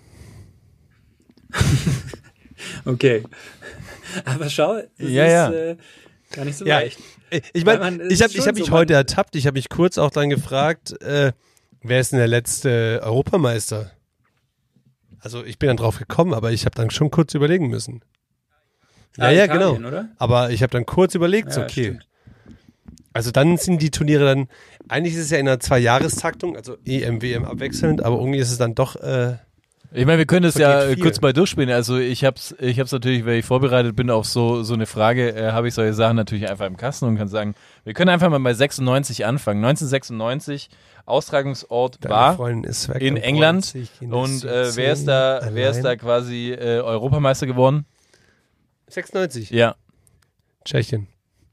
Okay. Aber schau, das Ja, ist ja. Äh, gar nicht so Ja, leicht. Ich Weil meine, man- es ich habe ist ich schon hab mich so, man- heute ertappt, ich habe mich kurz auch dann gefragt, äh, wer ist denn der letzte Europameister? Also ich bin dann drauf gekommen, aber ich habe dann schon kurz überlegen müssen. Ja, Ah, ja, Italien, genau. oder? Aber ich habe dann kurz überlegt, so, Ja, okay. stimmt. Also dann sind die Turniere dann, eigentlich ist es ja in einer Zwei-Jahrestaktung, also E M, W M abwechselnd, aber irgendwie ist es dann doch, äh, Ich meine, wir können das ja Vergeht viel. kurz mal durchspielen. Also ich hab's, ich hab's natürlich, weil ich vorbereitet bin auf so, so eine Frage, äh, habe ich solche Sachen natürlich einfach im Kasten und kann sagen, wir können einfach mal bei sechsundneunzig anfangen. neunzehnhundertsechsundneunzig, Austragungsort deine war Freundin ist weg in und England. freut sich in Und der äh, wer ist da, Südsee wer ist da allein. quasi äh, Europameister geworden? sechsundneunzig. Ja. Tschechien.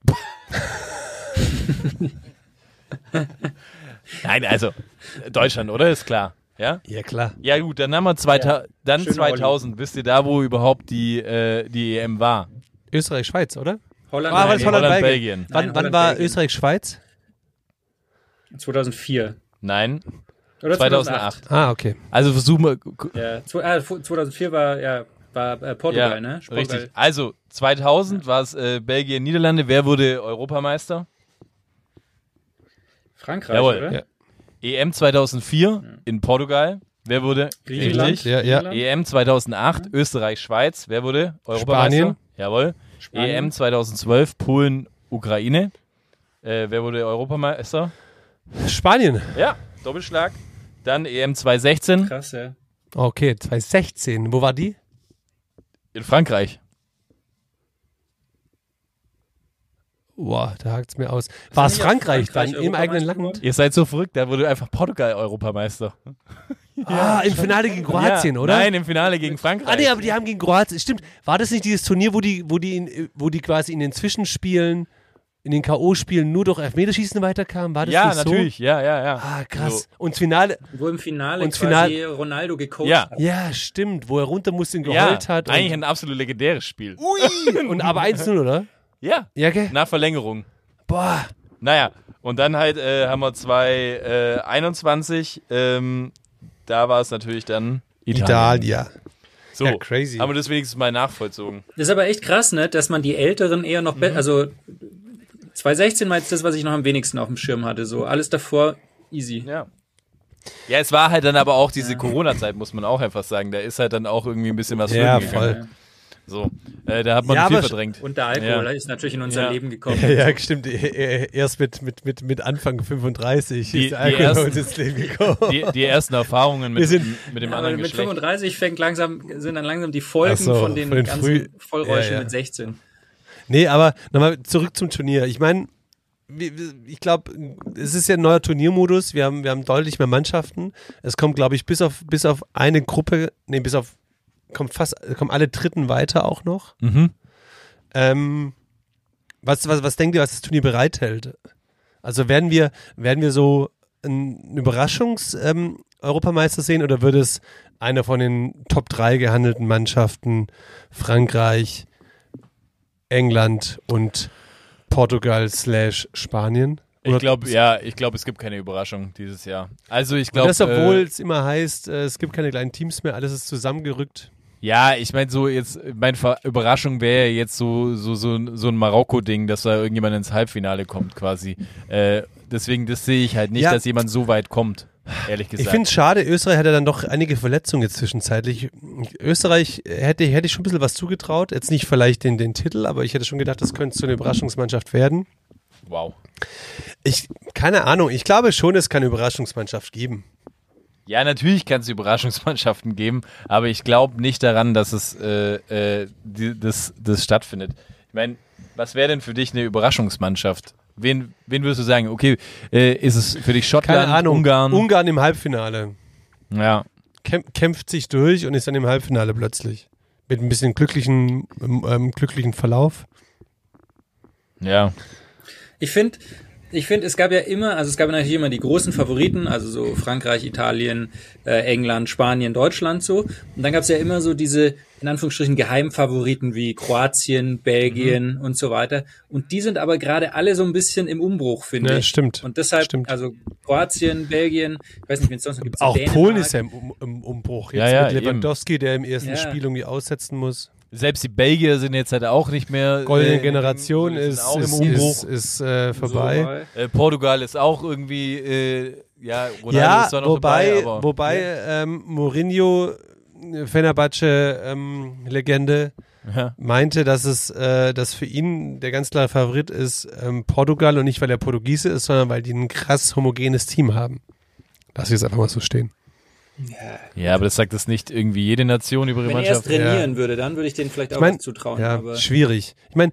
Nein, also Deutschland, oder? Ist klar. Ja? Ja, klar. Ja gut, dann haben wir zweitausend, dann schöner zweitausend. Wisst ihr da, wo überhaupt die, äh, die E M war? Österreich, Schweiz, oder? Holland, Ah, was nein, Holland, Holland, Belgien. Belgien. Wann, Nein, wann Holland, war Belgien. Österreich, Schweiz? zweitausendvier. Nein, Oder zweitausendacht. Ah, okay. Also versuchen wir, Ja, zwo- ah, zweitausendvier war, ja, war äh, Portugal, ja, ne? Portugal. richtig. Also zweitausend war es äh, Belgien, Niederlande. Wer wurde Europameister? Frankreich, Jawohl, oder? ja. E M zweitausendvier in Portugal. Wer wurde? Griechenland. Richtig. Ja, ja. Griechenland. E M zweitausendacht, Österreich, Schweiz. Wer wurde Europameister? Spanien. Jawohl. Spanien. E M zweitausendzwölf, Polen, Ukraine. Äh, wer wurde Europameister? Spanien. Ja, Doppelschlag. Dann E M zweitausendsechzehn Krass, ja. Okay, zweitausendsechzehn. Wo war die? in Frankreich. Boah, da hakt's mir aus. War es nicht Frankreich, Frankreich dann im eigenen Europameister Land? Ihr seid so verrückt, da wurde einfach Portugal Europameister. Ah, im Finale gegen Kroatien, ja, oder? Nein, im Finale gegen Frankreich. Ah, nee, aber die haben gegen Kroatien. Stimmt. War das nicht dieses Turnier, wo die, wo die, in, wo die quasi in den Zwischenspielen, in den K O-Spielen nur durch Elfmeterschießen weiterkamen? War das ja, nicht so? natürlich, ja, ja, ja. Ah, krass. So. Und das Finale, Wo im Finale Und quasi Ronaldo gecoacht Ja. hat. ja, stimmt, wo er runter musste und Ja, geheult hat. eigentlich Und, ein absolut legendäres Spiel. ui, und aber eins null, oder? Ja, Ja, okay. nach Verlängerung. Boah. Naja, und dann halt äh, haben wir zweitausendeinundzwanzig, ähm, da war es natürlich dann Italien. Italien. So, Ja, crazy. haben wir das wenigstens mal nachvollzogen. Das ist aber echt krass, ne, dass man die Älteren eher noch besser, also zweitausendsechzehn war jetzt das, was ich noch am wenigsten auf dem Schirm hatte, so alles davor easy. Ja. Ja, es war halt dann aber auch diese Corona-Zeit, muss man auch einfach sagen. Da ist halt dann auch irgendwie ein bisschen was Ja, flöten gegangen. voll. So, äh, da hat man Ja, viel aber verdrängt. Und der Alkohol Ja. ist natürlich in unser Ja. Leben gekommen. Ja, ja, stimmt. E- Erst mit, mit, mit, mit Anfang fünfunddreißig Die- ist der die Alkohol ersten- uns ins Leben gekommen. Die, die ersten Erfahrungen Wir mit, sind- mit dem Ja, aber anderen mit Geschlecht. fünfunddreißig fängt langsam, sind dann langsam die Folgen Ach so, von den von den ganzen Früh- Vollräuschen ja, ja. mit sechzehn. Nee, aber nochmal zurück zum Turnier. Ich meine, ich glaube, es ist ja ein neuer Turniermodus. Wir haben, wir haben deutlich mehr Mannschaften. Es kommt, glaube ich, bis auf, bis auf eine Gruppe, nee, bis auf, kommt fast, kommen alle Dritten weiter auch noch. Mhm. Ähm, was, was, was denkt ihr, was das Turnier bereithält? Also werden wir, werden wir so einen Überraschungs-Europameister ähm, sehen oder wird es einer von den Top drei gehandelten Mannschaften Frankreich, England und Portugal slash Spanien? Ich glaube, ja, ich glaube, es gibt keine Überraschung dieses Jahr. Also ich glaube, das, obwohl äh, es immer heißt, äh, es gibt keine kleinen Teams mehr, alles ist zusammengerückt. ja, ich meine so jetzt, meine Ver- Überraschung wäre ja jetzt so so so so ein Marokko-Ding, dass da irgendjemand ins Halbfinale kommt quasi. Äh, deswegen, das sehe ich halt nicht, Ja. dass jemand so weit kommt. Ehrlich gesagt. Ich finde es schade, Österreich hat ja dann doch einige Verletzungen jetzt zwischenzeitlich. Österreich hätte, hätte ich schon ein bisschen was zugetraut, jetzt nicht vielleicht den, den Titel, aber ich hätte schon gedacht, das könnte so eine Überraschungsmannschaft werden. Wow. Ich, keine Ahnung, ich glaube schon, es kann eine Überraschungsmannschaft geben. Ja, natürlich kann es Überraschungsmannschaften geben, aber ich glaube nicht daran, dass es äh, äh, die, das, das stattfindet. Ich meine, was wäre denn für dich eine Überraschungsmannschaft? Wen, wen würdest du sagen? Okay, äh, ist es für dich Schottland, Keine Ahnung, Ungarn? Ungarn im Halbfinale. Ja. Kämp- kämpft sich durch und ist dann im Halbfinale plötzlich. Mit ein bisschen glücklichen, ähm, glücklichen Verlauf. Ja. Ich finde, ich finde, es gab ja immer, also es gab natürlich immer die großen Favoriten, also so Frankreich, Italien, äh, England, Spanien, Deutschland so. Und dann gab es ja immer so diese, in Anführungsstrichen, Geheimfavoriten wie Kroatien, Belgien Mhm. und so weiter. Und die sind aber gerade alle so ein bisschen im Umbruch, finde Ja, ich. stimmt. Und deshalb, Stimmt. also Kroatien, Belgien, ich weiß nicht, wen es sonst noch gibt. so Auch Dänemark. Polen ist ja im, um, im Umbruch. Jetzt Ja, ja, mit Lewandowski, der im ersten Ja. Spiel irgendwie aussetzen muss. Selbst die Belgier sind jetzt halt auch nicht mehr. Goldene äh, Generation sind ist, auch ist, im Umbruch. ist, ist äh, So vorbei. Äh, Portugal ist auch irgendwie, äh, ja, Ronaldo Ja, ist zwar noch wobei, dabei, aber wobei ähm, Mourinho, Fenerbahce ähm, Legende, ja. meinte, dass es, äh, dass für ihn der ganz klare Favorit ist ähm, Portugal und nicht, weil er Portugiese ist, sondern weil die ein krass homogenes Team haben. Lass ich jetzt einfach mal so stehen. Ja, aber das sagt das nicht irgendwie jede Nation über ihre Wenn er es Mannschaft. trainieren würde, dann würde ich denen vielleicht Ich auch mein, was zutrauen. Ja, aber schwierig. Ich meine,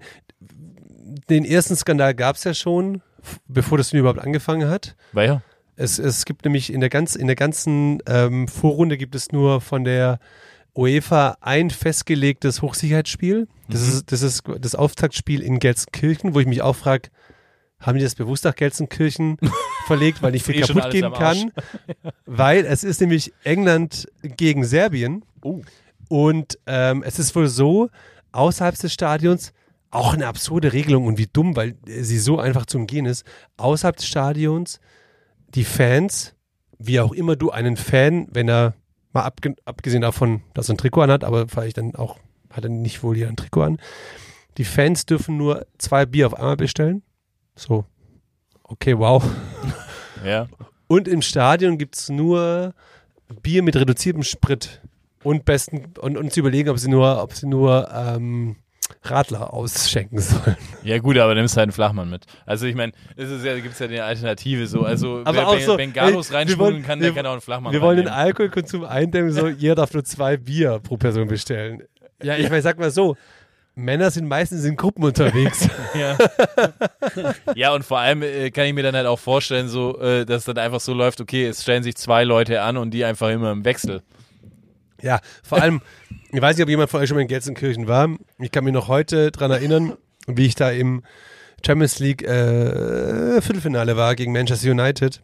den ersten Skandal gab es ja schon, f- bevor das Turnier überhaupt angefangen hat. War ja. Es, es gibt nämlich in der, ganz, in der ganzen ähm, Vorrunde gibt es nur von der UEFA ein festgelegtes Hochsicherheitsspiel. Das, Mhm. ist, das ist das Auftaktspiel in Gelsenkirchen, wo ich mich auch frage, haben die das bewusst nach Gelsenkirchen verlegt, weil nicht viel eh schon kaputt alles gehen am Arsch. kann? Weil es ist nämlich England gegen Serbien. Oh. Und ähm, es ist wohl so, außerhalb des Stadions, auch eine absurde Regelung und wie dumm, weil sie so einfach zu umgehen ist, außerhalb des Stadions die Fans, wie auch immer du einen Fan, wenn er, mal abge abgesehen davon, dass er ein Trikot anhat, aber vielleicht dann auch, hat er nicht wohl hier ein Trikot an, die Fans dürfen nur zwei Bier auf einmal bestellen. So, okay, wow. Ja. Und im Stadion gibt es nur Bier mit reduziertem Sprit und besten und uns überlegen, ob sie nur, ob sie nur ähm, Radler ausschenken sollen. Ja gut, aber nimmst halt einen Flachmann mit. Also ich meine, es ist ja, gibt es ja eine Alternative so. Also Aber wer auch Ben- so, Bengalos ey, wir reinschmuggeln wollen- kann, wir- der kann auch einen Flachmann Wir wollen den reinnehmen. Alkoholkonsum eindämmen, so jeder darf nur zwei Bier pro Person bestellen. Ja, ich meine, sag mal so, Männer sind meistens in Gruppen unterwegs. Ja. Ja, und vor allem äh, kann ich mir dann halt auch vorstellen, so, äh, dass es dann einfach so läuft, okay, es stellen sich zwei Leute an und die einfach immer im Wechsel. Ja, vor allem, ich weiß nicht, ob jemand von euch schon mal in Gelsenkirchen war. Ich kann mich noch heute dran erinnern, wie ich da im Champions League äh, Viertelfinale war gegen Manchester United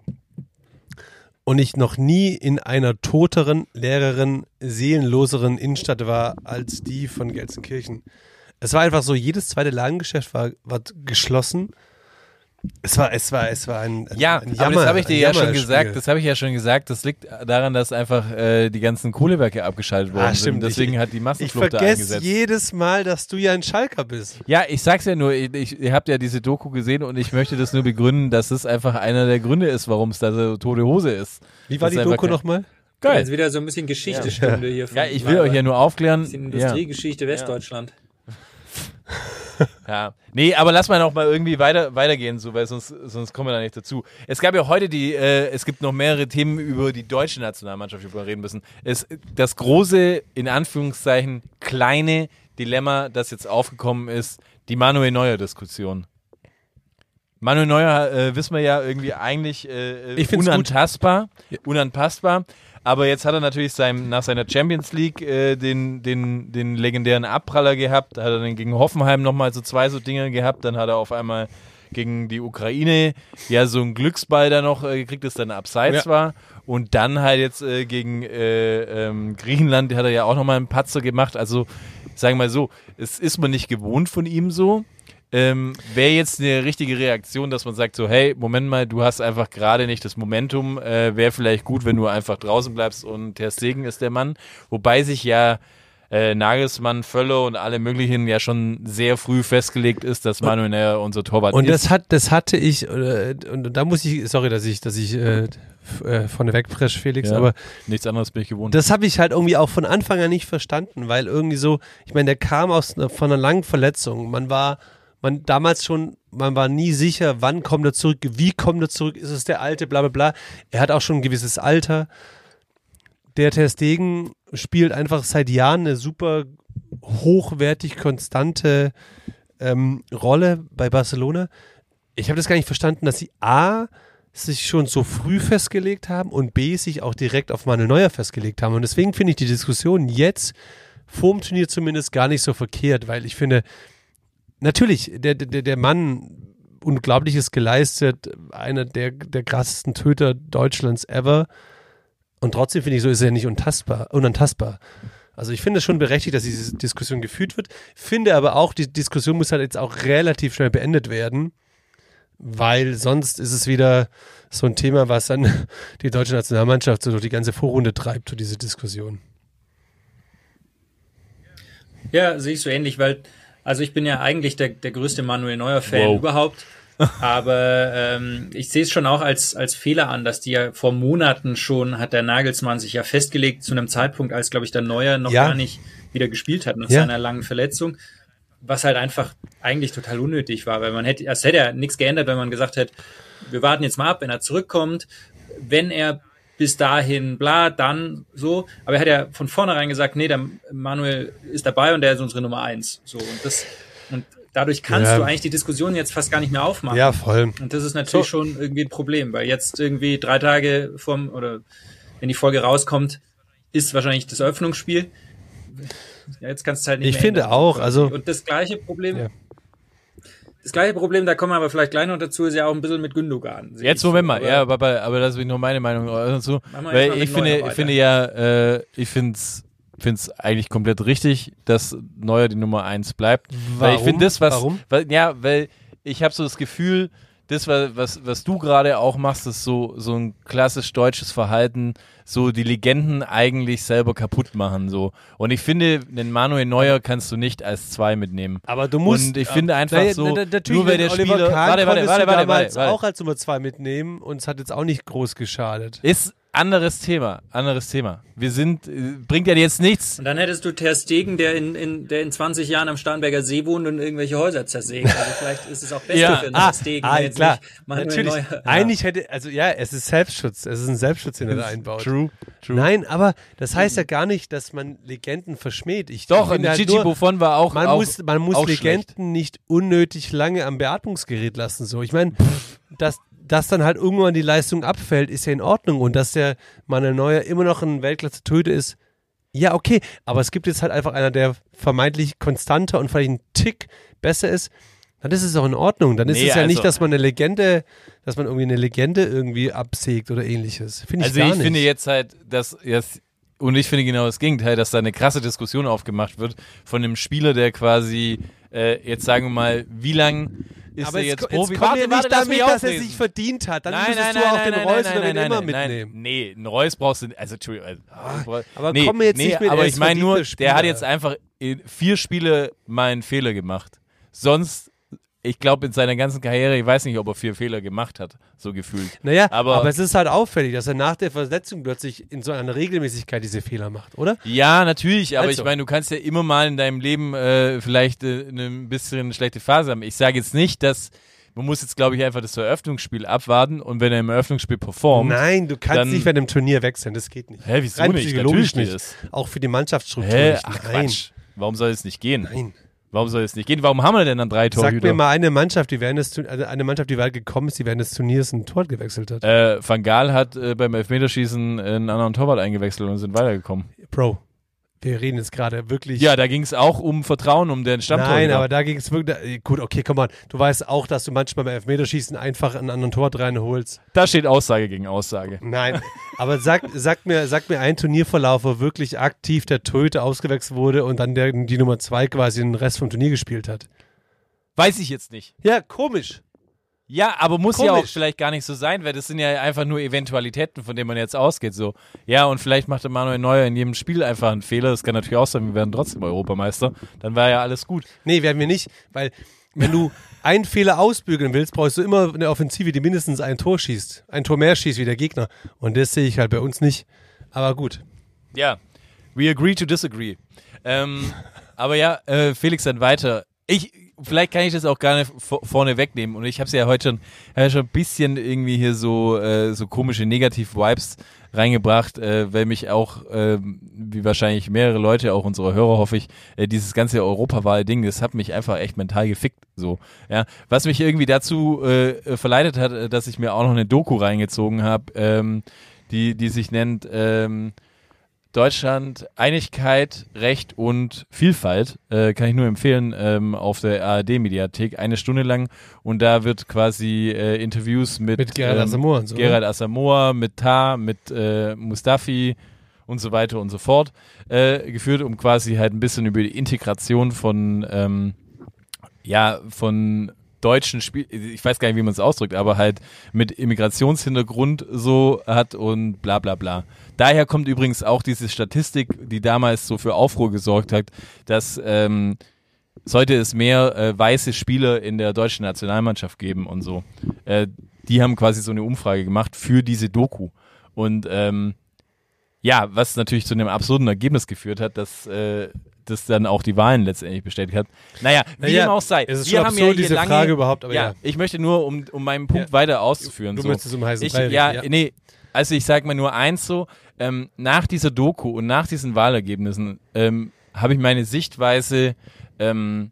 und ich noch nie in einer toteren, leereren, seelenloseren Innenstadt war als die von Gelsenkirchen. Es war einfach so, jedes zweite Ladengeschäft war, war geschlossen. Es war, es war, es war ein, ein, Ja, ein aber das habe ich dir ein ja schon Jammerspiel. gesagt, das habe ich ja schon gesagt, das liegt daran, dass einfach äh, die ganzen Kohlewerke abgeschaltet worden Ah, stimmt. sind. Deswegen Ich- hat die Ich Massenflucht da vergesse eingesetzt. jedes Mal, dass du ja ein Schalker bist. Ja, ich sag's ja nur, ich, ich, ihr habt ja diese Doku gesehen und ich möchte das nur begründen, dass es einfach einer der Gründe ist, warum es da so tote Hose ist. Wie war Das die ist einfach Doku kein- nochmal? Geil. Jetzt wieder so ein bisschen Geschichtestunde hier. Von Ja, ich will euch ja nur aufklären. bisschen Ja. Industriegeschichte Westdeutschland. Ja. Nee, aber lass mal noch mal irgendwie weiter, weitergehen, so, weil sonst, sonst kommen wir da nicht dazu. Es gab ja heute die, äh, es gibt noch mehrere Themen über die deutsche Nationalmannschaft, über die wir reden müssen. Es, das große, in Anführungszeichen, kleine Dilemma, das jetzt aufgekommen ist, die Manuel Neuer-Diskussion. Manuel Neuer, äh, wissen wir ja irgendwie eigentlich äh, Ich find's unantastbar, unantastbar. Aber jetzt hat er natürlich sein, nach seiner Champions League äh, den, den, den legendären Abpraller gehabt. Da hat er dann gegen Hoffenheim nochmal so zwei so Dinge gehabt. Dann hat er auf einmal gegen die Ukraine ja so einen Glücksball da noch äh, gekriegt, das dann abseits ja. war. Und dann halt jetzt äh, gegen äh, ähm, Griechenland hat er ja auch nochmal einen Patzer gemacht. Also sagen wir mal so, es ist man nicht gewohnt von ihm so. Ähm, wäre jetzt eine richtige Reaktion, dass man sagt so, hey, Moment mal, du hast einfach gerade nicht das Momentum, äh, wäre vielleicht gut, wenn du einfach draußen bleibst und Ter Stegen ist der Mann. Wobei sich ja äh, Nagelsmann, Völler und alle möglichen ja schon sehr früh festgelegt ist, dass Manuel Neuer unser Torwart und ist. Und das hat, das hatte ich, äh, und da muss ich, sorry, dass ich, dass ich äh, äh, von der wegpresch, Felix, ja, aber nichts anderes bin ich gewohnt. Das habe ich halt irgendwie auch von Anfang an nicht verstanden, weil irgendwie so, ich meine, der kam aus von einer langen Verletzung, man war Man damals schon, man war nie sicher, wann kommt er zurück, wie kommt er zurück, ist es der Alte, bla bla bla. Er hat auch schon ein gewisses Alter. Der Ter Stegen spielt einfach seit Jahren eine super hochwertig konstante ähm, Rolle bei Barcelona. Ich habe das gar nicht verstanden, dass sie A, sich schon so früh festgelegt haben und B, sich auch direkt auf Manuel Neuer festgelegt haben. Und deswegen finde ich die Diskussion jetzt vorm Turnier zumindest gar nicht so verkehrt, weil ich finde, natürlich, der, der, der Mann, Unglaubliches geleistet, einer der, der krassesten Töter Deutschlands ever. Und trotzdem finde ich, so ist er nicht untastbar, unantastbar. Also ich finde es schon berechtigt, dass diese Diskussion geführt wird. Finde aber auch, die Diskussion muss halt jetzt auch relativ schnell beendet werden, weil sonst ist es wieder so ein Thema, was dann die deutsche Nationalmannschaft so durch die ganze Vorrunde treibt, so diese Diskussion. Ja, sehe ich so ähnlich, weil also ich bin ja eigentlich der, der größte Manuel Neuer-Fan wow. überhaupt, aber ähm, ich sehe es schon auch als als Fehler an, dass die ja vor Monaten schon, hat der Nagelsmann sich ja festgelegt, zu einem Zeitpunkt, als, glaube ich, der Neuer noch ja. gar nicht wieder gespielt hat nach ja. seiner langen Verletzung, was halt einfach eigentlich total unnötig war, weil man hätte, es hätte ja nichts geändert, wenn man gesagt hätte, wir warten jetzt mal ab, wenn er zurückkommt, wenn er bis dahin, bla, dann so. Aber er hat ja von vornherein gesagt, nee, der Manuel ist dabei und der ist unsere Nummer eins. So, und das, und dadurch kannst ja. du eigentlich die Diskussion jetzt fast gar nicht mehr aufmachen. Ja, voll. Und das ist natürlich so. Schon irgendwie ein Problem, weil jetzt irgendwie drei Tage vom, oder wenn die Folge rauskommt, ist wahrscheinlich das Eröffnungsspiel. Ja, jetzt kannst du halt nicht ich mehr finde ändern. auch, also. Und das gleiche Problem, ja. Das gleiche Problem, da kommen wir aber vielleicht gleich noch dazu, ist ja auch ein bisschen mit Gündogan. Jetzt Moment mal, ja, aber, aber das ist nur meine Meinung dazu. Weil ich finde, ich finde ja, äh, ich finde es eigentlich komplett richtig, dass Neuer die Nummer eins bleibt. Warum? Weil ich finde das, was, Warum? Weil, ja, weil ich habe so das Gefühl, das, was, was du gerade auch machst, ist so, so ein klassisch deutsches Verhalten, so die Legenden eigentlich selber kaputt machen. So. Und ich finde, den Manuel Neuer kannst du nicht als zwei mitnehmen. Aber du musst. Und ich finde einfach na, so, na, na, nur weil der Oliver Spieler. Kahn Warte, warte, warte, warte, warte, warte. auch als Nummer zwei mitnehmen und es hat jetzt auch nicht groß geschadet. Ist anderes Thema, anderes Thema. Wir sind, äh, bringt ja jetzt nichts. Und dann hättest du Ter Stegen, der in, in, der in zwanzig Jahren am Starnberger See wohnt und irgendwelche Häuser zersägt. Also vielleicht ist es auch besser ja. für einen ah, Ter Stegen. Ah, jetzt klar, nicht Manuel natürlich. Neuer. Eigentlich hätte, also ja, es ist Selbstschutz. Es ist ein Selbstschutz, den er da einbaut. True, true. Nein, aber das heißt ja gar nicht, dass man Legenden verschmäht. Ich Doch, finde und halt Gigi nur, Buffon war auch man auch, muss, man muss auch Legenden schlecht. nicht unnötig lange am Beatmungsgerät lassen. So, ich meine, dass dass dann halt irgendwann die Leistung abfällt, ist ja in Ordnung. Und dass der Manuel Neuer immer noch ein Weltklasse-Töter ist, ja, okay. Aber es gibt jetzt halt einfach einer, der vermeintlich konstanter und vielleicht ein Tick besser ist. Dann ist es auch in Ordnung. Dann ist Nee, es ja also, nicht, dass man eine Legende, dass man irgendwie eine Legende irgendwie absägt oder ähnliches. Finde ich Also gar ich nicht. finde jetzt halt, dass jetzt, und ich finde genau das Gegenteil, dass da eine krasse Diskussion aufgemacht wird von einem Spieler, der quasi, äh, jetzt sagen wir mal, wie lang ist aber er jetzt, jetzt jetzt Profi? kommt Warte, ja warte, nicht lass damit, mich dass er ausreden. sich verdient hat. Dann Nein, müsstest nein, du nein, auch nein, den nein, Reus nein, oder wen nein, immer nein, mitnehmen. Nein, nee, einen Reus brauchst du, also Entschuldigung. Also, aber nee, komm jetzt nee, nicht mit, aber er ich ist meine nur, verdienter der hat Spieler. jetzt einfach in vier Spiele mal einen Fehler gemacht. Sonst, ich glaube in seiner ganzen Karriere, ich weiß nicht, ob er vier Fehler gemacht hat, so gefühlt. Naja, aber, aber es ist halt auffällig, dass er nach der Verletzung plötzlich in so einer Regelmäßigkeit diese Fehler macht, oder? Ja, natürlich, aber Also. ich meine, du kannst ja immer mal in deinem Leben äh, vielleicht äh, eine bisschen schlechte Phase haben. Ich sage jetzt nicht, dass man muss jetzt, glaube ich, einfach das Eröffnungsspiel abwarten und wenn er im Eröffnungsspiel performt. Nein, du kannst dann, nicht bei dem Turnier wechseln, das geht nicht. Hä, wieso Rein nicht? psychologisch Natürlich nicht. geht Auch für die Mannschaftsstruktur Hä? nicht. Ach Nein. Quatsch. Warum soll es nicht gehen? Nein. Warum soll es nicht gehen? Warum haben wir denn dann drei Torhüter? Sag mir mal eine Mannschaft, die während des, Tu- also eine Mannschaft, die weit gekommen ist, die während des Turniers ein Tor gewechselt hat. Äh, Van Gaal hat äh, beim Elfmeterschießen einen anderen Torwart eingewechselt und sind weitergekommen. Bro, wir reden jetzt gerade wirklich... Ja, da ging es auch um Vertrauen, um den Stammtorhüter. Nein, aber da ging es wirklich... da- Gut, okay, komm mal. Du weißt auch, dass du manchmal beim Elfmeterschießen einfach einen anderen Torwart reinholst. Da steht Aussage gegen Aussage. Nein, aber sag, sag, mir, sag mir einen Turnierverlauf, wo wirklich aktiv der Torhüter ausgewechselt wurde und dann der, die Nummer zwei quasi den Rest vom Turnier gespielt hat. Weiß ich jetzt nicht. Ja, komisch. Ja, aber muss ja auch Komisch. vielleicht gar nicht so sein, weil das sind ja einfach nur Eventualitäten, von denen man jetzt ausgeht. So, ja, und vielleicht macht der Manuel Neuer in jedem Spiel einfach einen Fehler. Das kann natürlich auch sein, wir werden trotzdem Europameister. Dann war ja alles gut. Nee, werden wir nicht, weil wenn du einen Fehler ausbügeln willst, brauchst du immer eine Offensive, die mindestens ein Tor schießt. Ein Tor mehr schießt wie der Gegner. Und das sehe ich halt bei uns nicht. Aber gut. Ja, we agree to disagree. Ähm, aber ja, äh, Felix, dann weiter. Ich, vielleicht kann ich das auch gar nicht vor, vorne wegnehmen. Und ich habe es ja heute schon, äh, schon ein bisschen irgendwie hier so, äh, so komische Negativ-Vibes reingebracht, äh, weil mich auch, äh, wie wahrscheinlich mehrere Leute, auch unsere Hörer, hoffe ich, äh, dieses ganze Europawahl-Ding, das hat mich einfach echt mental gefickt. So, ja. Was mich irgendwie dazu äh, verleitet hat, äh, dass ich mir auch noch eine Doku reingezogen habe, ähm, die, die sich nennt ähm, Deutschland, Einigkeit, Recht und Vielfalt, äh, kann ich nur empfehlen, ähm, auf der A R D-Mediathek, eine Stunde lang, und da wird quasi äh, Interviews mit, Mit Gerard Asamoah und so, Gerard Asamoah, mit Tar, mit äh, Mustafi und so weiter und so fort äh, geführt, um quasi halt ein bisschen über die Integration von ähm, ja, von deutschen Spiel, ich weiß gar nicht, wie man es ausdrückt, aber halt mit Immigrationshintergrund so hat und bla bla bla. Daher kommt übrigens auch diese Statistik, die damals so für Aufruhr gesorgt hat, dass ähm, sollte es mehr äh, weiße Spieler in der deutschen Nationalmannschaft geben und so. Äh, die haben quasi so eine Umfrage gemacht für diese Doku. Und ähm, ja, was natürlich zu einem absurden Ergebnis geführt hat, dass äh, das dann auch die Wahlen letztendlich bestätigt hat. Naja, wie Naja, dem auch sei. es ist wir schon haben absurd, ja hier diese lange, Frage überhaupt, aber ja. Ich möchte nur, um, um meinen Punkt Ja. weiter auszuführen. Du so. möchtest um heißen ich, Brei ja, reden, ja. nee, also ich sage mal nur eins so, ähm, nach dieser Doku und nach diesen Wahlergebnissen ähm, habe ich meine Sichtweise ähm,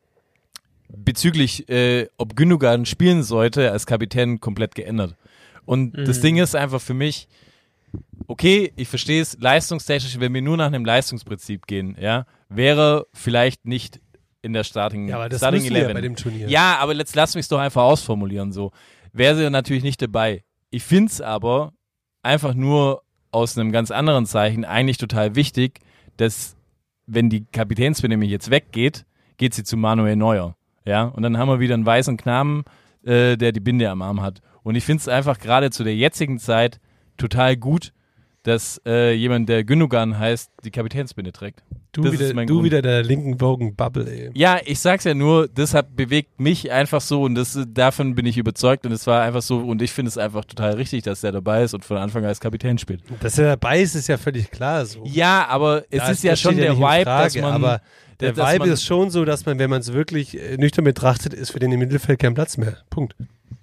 bezüglich, äh, ob Gündogan spielen sollte, als Kapitän komplett geändert. Und Mhm. das Ding ist einfach für mich, okay, ich verstehe es, leistungstechnisch, wenn wir nur nach einem Leistungsprinzip gehen, ja, wäre vielleicht nicht in der Starting, Ja, aber das Starting müssen wir ja elf. bei dem Turnier. Ja, aber jetzt lass mich doch einfach ausformulieren, so. Wäre sie natürlich nicht dabei. Ich finde es aber einfach nur aus einem ganz anderen Zeichen eigentlich total wichtig, dass, wenn die Kapitänsbinde nämlich jetzt weggeht, geht sie zu Manuel Neuer, ja, und dann haben wir wieder einen weißen Knaben, äh, der die Binde am Arm hat. Und ich finde es einfach gerade zu der jetzigen Zeit total gut, dass äh, jemand, der Gündogan heißt, die Kapitänsbinde trägt. Du, Das wieder, ist mein du Grund. wieder der linken Bogen-Bubble, ey. Ja, ich sag's ja nur, deshalb bewegt mich einfach so und das, davon bin ich überzeugt und es war einfach so und ich finde es einfach total richtig, dass der dabei ist und von Anfang an als Kapitän spielt. Dass er dabei ist, ist ja völlig klar so. Ja, aber es Da ist ja das schon steht der nicht in Vibe, Frage, dass man... aber der dass Vibe man- ist schon so, dass man, wenn man es wirklich äh, nüchtern betrachtet, ist für den im Mittelfeld kein Platz mehr. Punkt.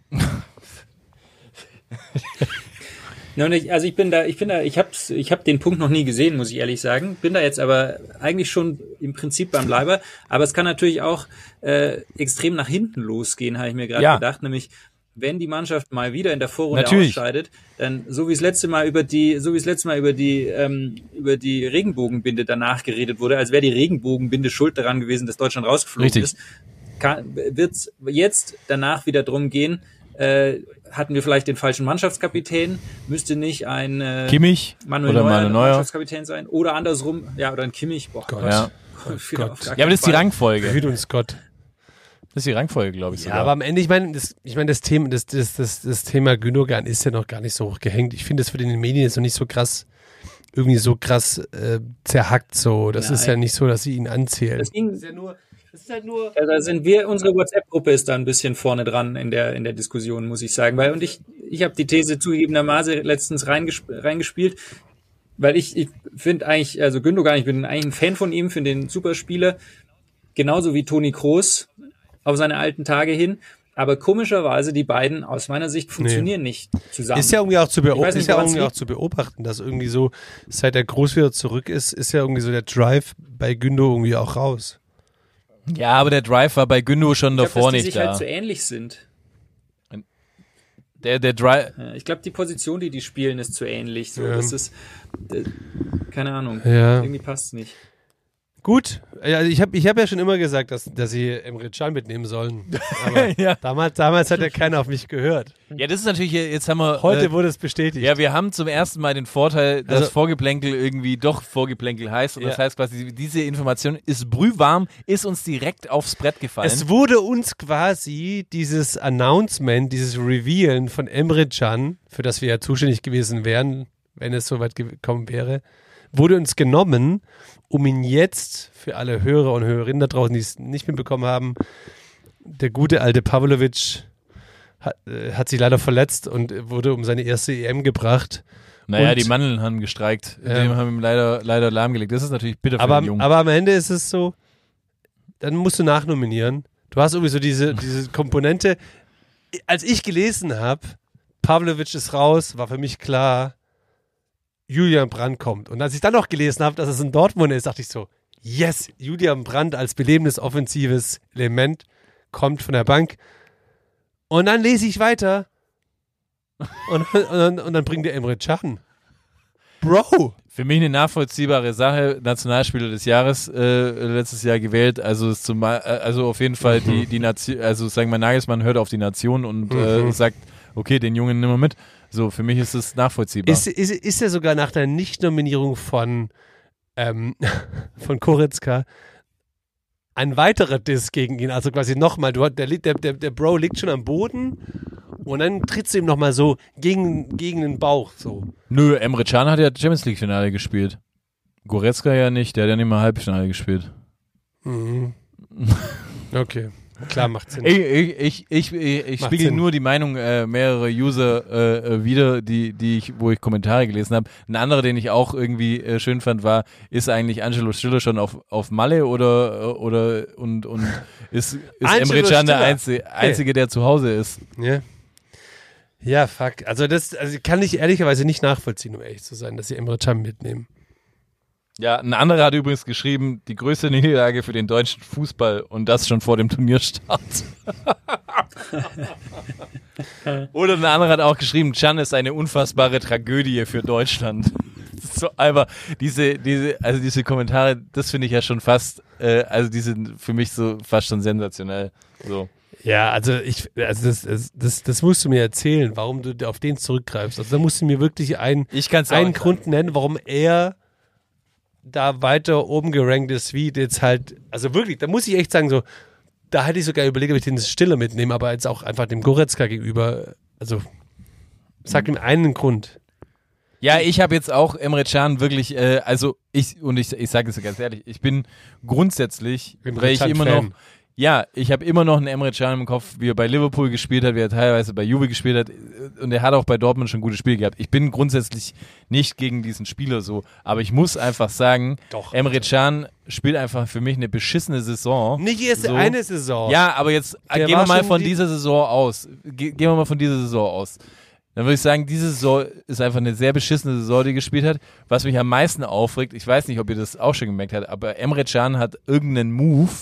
Ja, und ich, also ich bin da, ich bin da, ich hab's, ich habe den Punkt noch nie gesehen, muss ich ehrlich sagen. Bin da jetzt aber eigentlich schon im Prinzip beim Leiber. Aber es kann natürlich auch äh, extrem nach hinten losgehen, habe ich mir gerade Ja. gedacht. Nämlich, wenn die Mannschaft mal wieder in der Vorrunde Natürlich. ausscheidet, dann so wie es letzte Mal über die, so wie es letzte Mal über die ähm, über die Regenbogenbinde danach geredet wurde, als wäre die Regenbogenbinde schuld daran gewesen, dass Deutschland rausgeflogen Richtig. ist, wird es jetzt danach wieder drum gehen. Äh, hatten wir vielleicht den falschen Mannschaftskapitän? Müsste nicht ein äh, Kimmich Manuel oder Neuer, Manuel Neuer. Mannschaftskapitän sein? Oder andersrum, ja, oder ein Kimmich. Boah, Gott. Ja. Auf gar Gott. keinen ja, aber das ist die Fall. Rangfolge. Hüt uns Gott. Das ist die Rangfolge, glaube ich Ja, sogar. aber am Ende, ich meine, das, ich meine, das Thema, das, das, das, das Thema Gündogan ist ja noch gar nicht so hoch gehängt. Ich finde, das wird in den Medien jetzt noch nicht so krass, irgendwie so krass äh, zerhackt so. Das Nein. ist ja nicht so, dass sie ihn anzählen. Das ging, ist ja nur, das ist halt nur. ja, da sind wir, unsere WhatsApp-Gruppe ist da ein bisschen vorne dran in der in der Diskussion, muss ich sagen. Weil und ich ich habe die These zugegebenermaßen letztens reingesp reingespielt, weil ich ich finde eigentlich, also Gündogan, ich bin eigentlich ein Fan von ihm, finde den super Spieler, genauso wie Toni Kroos auf seine alten Tage hin. Aber komischerweise die beiden aus meiner Sicht funktionieren nicht zusammen. Ist ja irgendwie auch zu, Ich weiß beob nicht, ist ja woran's irgendwie auch liegt. zu beobachten, dass irgendwie so, seit der Groß wieder zurück ist, ist ja irgendwie so der Drive bei Gündo irgendwie auch raus. Ja, aber der Drive war bei Gündo schon Ich glaube, davor dass die nicht sich da. halt so ähnlich sind. Der, der Drive. Ja, ich glaube, die Position, die die spielen, ist zu ähnlich. So, Ja. das ist, äh, keine Ahnung. Ja. Irgendwie passt es nicht. Gut, also ich habe ich hab ja schon immer gesagt, dass, dass sie Emre Can mitnehmen sollen. Aber Ja. damals, damals hat ja keiner auf mich gehört. Ja, das ist natürlich, jetzt haben wir. Heute äh, wurde es bestätigt. Ja, wir haben zum ersten Mal den Vorteil, dass Also- Vorgeplänkel irgendwie doch Vorgeplänkel heißt. Und das Ja. heißt quasi, diese Information ist brühwarm, ist uns direkt aufs Brett gefallen. Es wurde uns quasi dieses Announcement, dieses Revealen von Emre Can, für das wir ja zuständig gewesen wären, wenn es soweit gekommen wäre, wurde uns genommen, um ihn jetzt für alle Hörer und Hörerinnen da draußen, die es nicht mitbekommen haben, der gute alte Pavlovic hat, äh, hat sich leider verletzt und wurde um seine erste E M gebracht. naja, und- die Mandeln haben gestreikt. Ja. Dem haben ihm leider, leider lahmgelegt. Das ist natürlich bitter für Aber, den Jungen. aber am Ende ist es so, dann musst du nachnominieren. Du hast irgendwie so diese, diese Komponente. Als ich gelesen habe, Pavlovic ist raus, war für mich klar, Julian Brandt kommt. Und als ich dann noch gelesen habe, dass es in Dortmund ist, dachte ich so, yes, Julian Brandt als belebendes offensives Element kommt von der Bank. Und dann lese ich weiter und, und, und, und dann bringt der Emre Can. Bro! Für mich eine nachvollziehbare Sache, Nationalspieler des Jahres äh, letztes Jahr gewählt, also ist zumal, äh, also auf jeden Fall die, die Nation, also sagen wir Nagelsmann hört auf die Nation und äh, Mhm. sagt, okay, den Jungen nimm mal mit. So, für mich ist es nachvollziehbar. Ist, ist, ist er sogar nach der Nicht-Nominierung von, ähm, von Koretzka ein weiterer Diss gegen ihn? Also quasi nochmal, der, der, der, der Bro liegt schon am Boden und dann trittst du ihm nochmal so gegen, gegen den Bauch. So. Nö, Emre Can hat ja Champions League Finale gespielt. Goretzka ja nicht, der hat ja nicht mal Halbfinale gespielt. Mhm. Okay, klar, macht Sinn. Ich, ich, ich, ich, ich, ich Macht spiegel Sinn. nur die Meinung äh, mehrerer User äh, äh, wieder, die, die ich, wo ich Kommentare gelesen habe. Ein anderer, den ich auch irgendwie äh, schön fand, war, ist eigentlich Angelo Stiller schon auf, auf Malle oder, äh, oder und, und ist, ist Angelo Emre Can der Stiller. Einzige, Einzige, der zu Hause ist. Ja. Ja, fuck. Also das also kann ich ehrlicherweise nicht nachvollziehen, um ehrlich zu sein, dass sie Emre Can mitnehmen. Ja, ein anderer hat übrigens geschrieben, die größte Niederlage für den deutschen Fußball und das schon vor dem Turnierstart. Oder ein anderer hat auch geschrieben, Can ist eine unfassbare Tragödie für Deutschland. So, aber diese, diese, also diese Kommentare, das finde ich ja schon fast, äh, also die sind für mich so fast schon sensationell. So. Ja, also ich, also das, das, das, das musst du mir erzählen, warum du auf den zurückgreifst. Also da musst du mir wirklich einen, Ich kann's auch einen nicht Grund nennen, warum er da weiter oben gerankt ist, wie jetzt halt, also wirklich, da muss ich echt sagen, so, da hätte ich sogar überlegt, ob ich den Stiller mitnehme, aber jetzt auch einfach dem Goretzka gegenüber, also sag ihm einen Grund. Ja, ich habe jetzt auch Emre Can wirklich, äh, also ich, und ich, ich sage es ganz ehrlich, ich bin grundsätzlich, Emre weil ich Can immer Fan. noch, ja, ich habe immer noch einen Emre Can im Kopf, wie er bei Liverpool gespielt hat, wie er teilweise bei Juve gespielt hat und er hat auch bei Dortmund schon gute Spiele gehabt. Ich bin grundsätzlich nicht gegen diesen Spieler so, aber ich muss einfach sagen, Doch, Emre Can spielt einfach für mich eine beschissene Saison. Nicht erst So. eine Saison. Ja, aber jetzt äh, Der gehen war wir mal schon von die- dieser Saison aus. Ge gehen wir mal von dieser Saison aus. Dann würde ich sagen, diese Saison ist einfach eine sehr beschissene Saison, die er gespielt hat. Was mich am meisten aufregt, ich weiß nicht, ob ihr das auch schon gemerkt habt, aber Emre Can hat irgendeinen Move,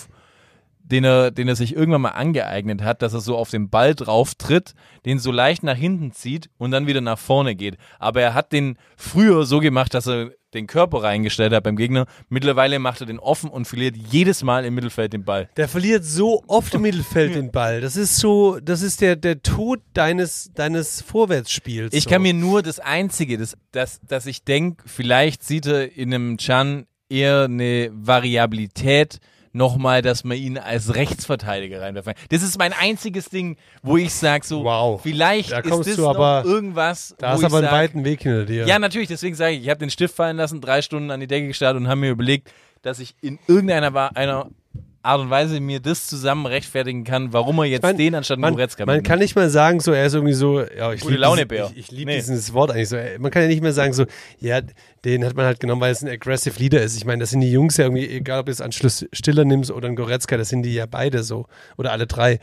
den er, den er sich irgendwann mal angeeignet hat, dass er so auf den Ball drauf tritt, den so leicht nach hinten zieht und dann wieder nach vorne geht. Aber er hat den früher so gemacht, dass er den Körper reingestellt hat beim Gegner. Mittlerweile macht er den offen und verliert jedes Mal im Mittelfeld den Ball. Der verliert so oft im Mittelfeld den Ball. Das ist so, das ist der, der Tod deines, deines Vorwärtsspiels. Ich so. kann mir nur das Einzige, das, das, dass ich denke, vielleicht sieht er in einem Can eher eine Variabilität nochmal, dass man ihn als Rechtsverteidiger reinwerfen kann. Das ist mein einziges Ding, wo ich sage so, Wow. vielleicht Da ist kommst das du noch aber- irgendwas, Da wo hast ich aber einen sag, weiten Weg hinter dir. Ja, natürlich, deswegen sage ich, ich habe den Stift fallen lassen, drei Stunden an die Decke gestarrt und habe mir überlegt, dass ich in irgendeiner Wa- einer Art und Weise mir das zusammen rechtfertigen kann, warum er jetzt Man- den anstatt einen man, Goretzka man mitnimmt. kann nicht mal sagen, so er ist irgendwie so, ja, ich Gute liebe Laune-Bär. dieses, ich, ich liebe Nee. dieses Wort eigentlich so. Man kann ja nicht mehr sagen, so, ja, den hat man halt genommen, weil es ein aggressive Leader ist. Ich meine, das sind die Jungs ja irgendwie, egal ob du es an Schluss Stiller nimmst oder einen Goretzka, das sind die ja beide so. Oder alle drei.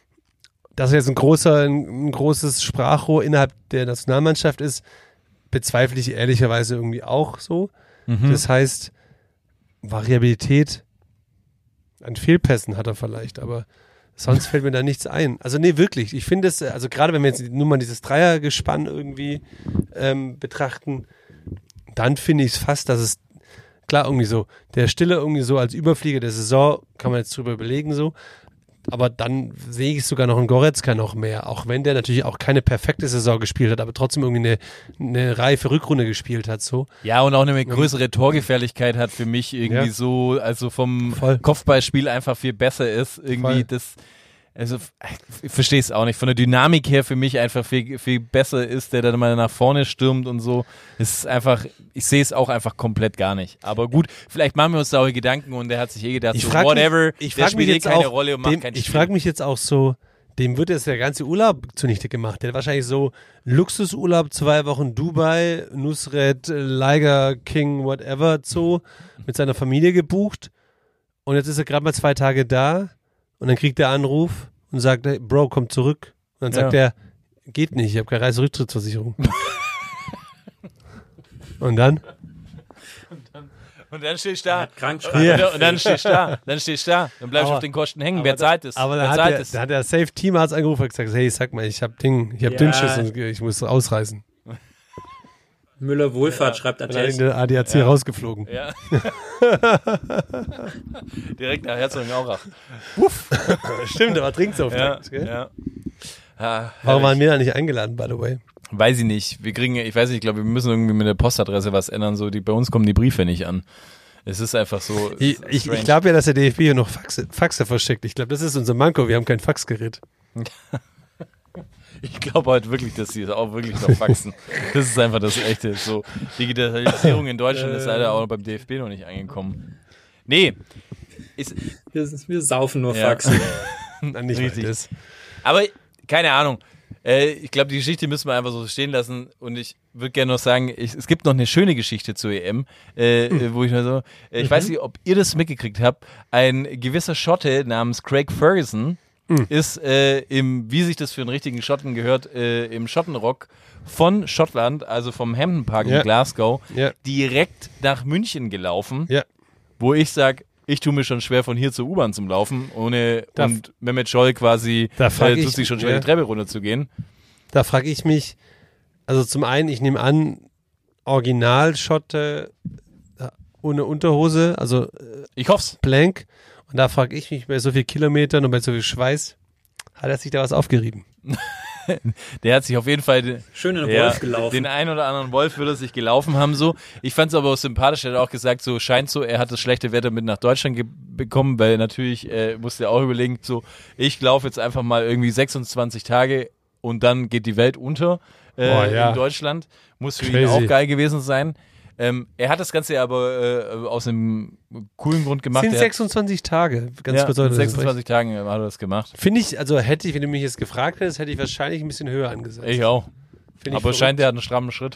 Dass er jetzt ein großer, ein, ein großes Sprachrohr innerhalb der Nationalmannschaft ist, bezweifle ich ehrlicherweise irgendwie auch so. Mhm. Das heißt, Variabilität. an Fehlpässen hat er vielleicht, aber sonst fällt mir da nichts ein. Also nee, wirklich. Ich finde es, also gerade wenn wir jetzt nur mal dieses Dreiergespann irgendwie ähm, betrachten, dann finde ich es fast, dass es, klar, irgendwie so, der Stille irgendwie so als Überflieger der Saison, kann man jetzt drüber überlegen so, aber dann sehe ich sogar noch einen Goretzka noch mehr, auch wenn der natürlich auch keine perfekte Saison gespielt hat, aber trotzdem irgendwie eine, eine reife Rückrunde gespielt hat, so. Ja, und auch eine größere Torgefährlichkeit hat für mich irgendwie Ja. so, also vom Voll. Kopfballspiel einfach viel besser ist. Irgendwie Voll. das, also ich verstehe es auch nicht. Von der Dynamik her für mich einfach viel, viel besser ist, der dann mal nach vorne stürmt und so. Es ist einfach, ich sehe es auch einfach komplett gar nicht. Aber gut, vielleicht machen wir uns da auch Gedanken und der hat sich eh gedacht, Ich so frag whatever, mich, ich der frag mich spielt eh jetzt keine auch, Rolle und macht dem, kein ich Spiel. frage mich jetzt auch so, dem wird jetzt der ganze Urlaub zunichte gemacht. Der hat wahrscheinlich so Luxusurlaub, zwei Wochen Dubai, Nusret, Liger King, whatever, so, mit seiner Familie gebucht. Und jetzt ist er gerade mal zwei Tage da und dann kriegt er Anruf und sagt, hey, Bro, komm zurück. Und dann sagt Ja. er, geht nicht, ich habe keine Reiserücktrittsversicherung. Und dann? Und dann stehst du da. Krankschreiben. Ja. Und dann stehst du da. Dann stehst du da. Dann bleibst du Aber- auf den Kosten hängen. aber Wer da- zahlt es? Aber Wer dann hat, zahlt der, es? da hat der Safe Teamarzt angerufen und gesagt, hey, sag mal, ich hab Ding, ich hab Ja. Dünnschiss und ich muss ausreisen. Müller Wohlfahrt schreibt Und dann in Attest. der A D A C rausgeflogen. Ja. Direkt nach Herzogenaurach. Stimmt, aber Trinksauftrag. Ja, ja. Ah, Warum waren herrlich. wir da nicht eingeladen, by the way? Weiß ich nicht. Wir kriegen, ich weiß nicht, ich glaube, wir müssen irgendwie mit der Postadresse was ändern. So, die, bei uns kommen die Briefe nicht an. Es ist einfach so. Ich, ich, strange. ich glaube ja, dass der D F B hier noch Faxe, Faxe verschickt. Ich glaube, das ist unser Manko. Wir haben kein Faxgerät. Ich glaube halt wirklich, dass sie auch wirklich noch faxen. Das ist einfach das Echte. So, Digitalisierung in Deutschland ist leider auch beim D F B noch nicht angekommen. Nee. Ist, Wir, wir saufen nur Ja. Faxen. Dann nicht Richtig. mal das. aber keine Ahnung. Äh, ich glaube, die Geschichte müssen wir einfach so stehen lassen. Und ich würde gerne noch sagen, ich, es gibt noch eine schöne Geschichte zur E M, äh, Mhm. wo ich mal so, äh, ich weiß nicht, ob ihr das mitgekriegt habt. Ein gewisser Schotte namens Craig Ferguson Mhm. ist äh, im, wie sich das für einen richtigen Schotten gehört, äh, im Schottenrock von Schottland, also vom Hampden Park Ja. in Glasgow, Ja. direkt nach München gelaufen, Ja. wo ich sage, ich tue mir schon schwer, von hier zur U-Bahn zum Laufen, ohne Da- und Mehmet Scholl quasi Da frag äh, tut ich- sich schon schwer, ja. die Treppe runter zu gehen. Da frage ich mich, also zum einen, ich nehme an, Originalschotte äh, ohne Unterhose, also äh, Ich hoff's. blank. Und da frage ich mich, bei so viel Kilometern und bei so viel Schweiß, hat er sich da was aufgerieben? Der hat sich auf jeden Fall den, Schön in den ja, Wolf gelaufen. den einen oder anderen Wolf würde er sich gelaufen haben so. Ich fand es aber auch sympathisch, er hat auch gesagt, so scheint so, er hat das schlechte Wetter mit nach Deutschland ge- bekommen, weil natürlich äh, musste er auch überlegen, so ich laufe jetzt einfach mal irgendwie sechsundzwanzig Tage und dann geht die Welt unter äh, Boah, ja. in Deutschland. Muss für ihn Crazy. auch geil gewesen sein. Ähm, er hat das Ganze aber äh, aus einem coolen Grund gemacht. sind Er sechsundzwanzig Tage. Ganz hat, kurz ja, heute in sechsundzwanzig Tagen hat er das gemacht. Finde ich, also hätte ich, wenn du mich jetzt gefragt hättest, hätte ich wahrscheinlich ein bisschen höher angesetzt. Ich auch. Finde ich Aber verrückt. scheint, der hat einen strammen Schritt.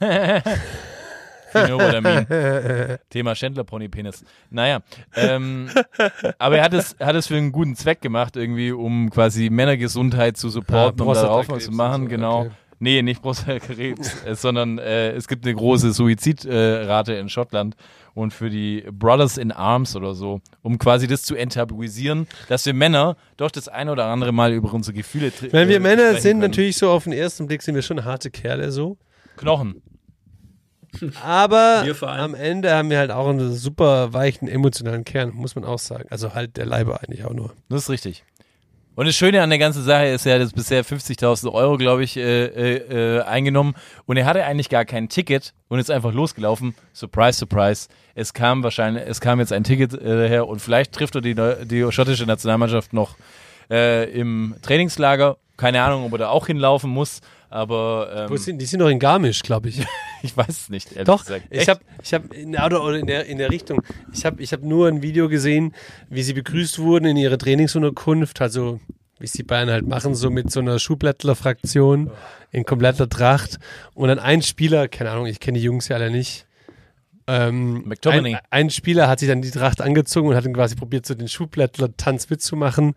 You know what I mean. Thema Schändler-Pony-Penis. Naja, ähm, aber er hat es, hat es für einen guten Zweck gemacht, irgendwie, um quasi Männergesundheit zu supporten, Ah, um darauf was Prostatakrebs zu machen, und so, genau. okay. Nee, nicht Prostatakrebs, äh, sondern äh, es gibt eine große Suizidrate in Schottland und für die Brothers in Arms oder so, um quasi das zu enttabuisieren, dass wir Männer doch das ein oder andere Mal über unsere Gefühle tri- Wenn wir äh, Männer sprechen sind, können. natürlich so auf den ersten Blick sind wir schon harte Kerle so. Knochen. Aber Wir vor allem. am Ende haben wir halt auch einen super weichen, emotionalen Kern, muss man auch sagen. Also halt der Leiber eigentlich auch nur. Das ist richtig. Und das Schöne an der ganzen Sache ist, er hat jetzt bisher fünfzigtausend Euro, glaube ich, äh, äh, äh, eingenommen. Und er hatte eigentlich gar kein Ticket und ist einfach losgelaufen. Surprise, surprise. Es kam wahrscheinlich, es kam jetzt ein Ticket äh, her und vielleicht trifft er die, neu- die schottische Nationalmannschaft noch äh, im Trainingslager. Keine Ahnung, ob er da auch hinlaufen muss, aber Wo ähm, sind, die sind doch in Garmisch, glaube ich. ich weiß es nicht, ehrlich Doch, gesagt. ich Echt? habe ich hab in, oder, oder in, der, in der Richtung, ich habe ich hab nur ein Video gesehen, wie sie begrüßt wurden in ihrer Trainingsunterkunft, also wie es die Bayern halt machen, so mit so einer Schuhblättler-Fraktion in kompletter Tracht und dann ein Spieler, keine Ahnung, ich kenne die Jungs ja alle nicht, ähm, McTominay. ein, ein Spieler hat sich dann die Tracht angezogen und hat dann quasi probiert, so den Schuhblättler-Tanz mitzumachen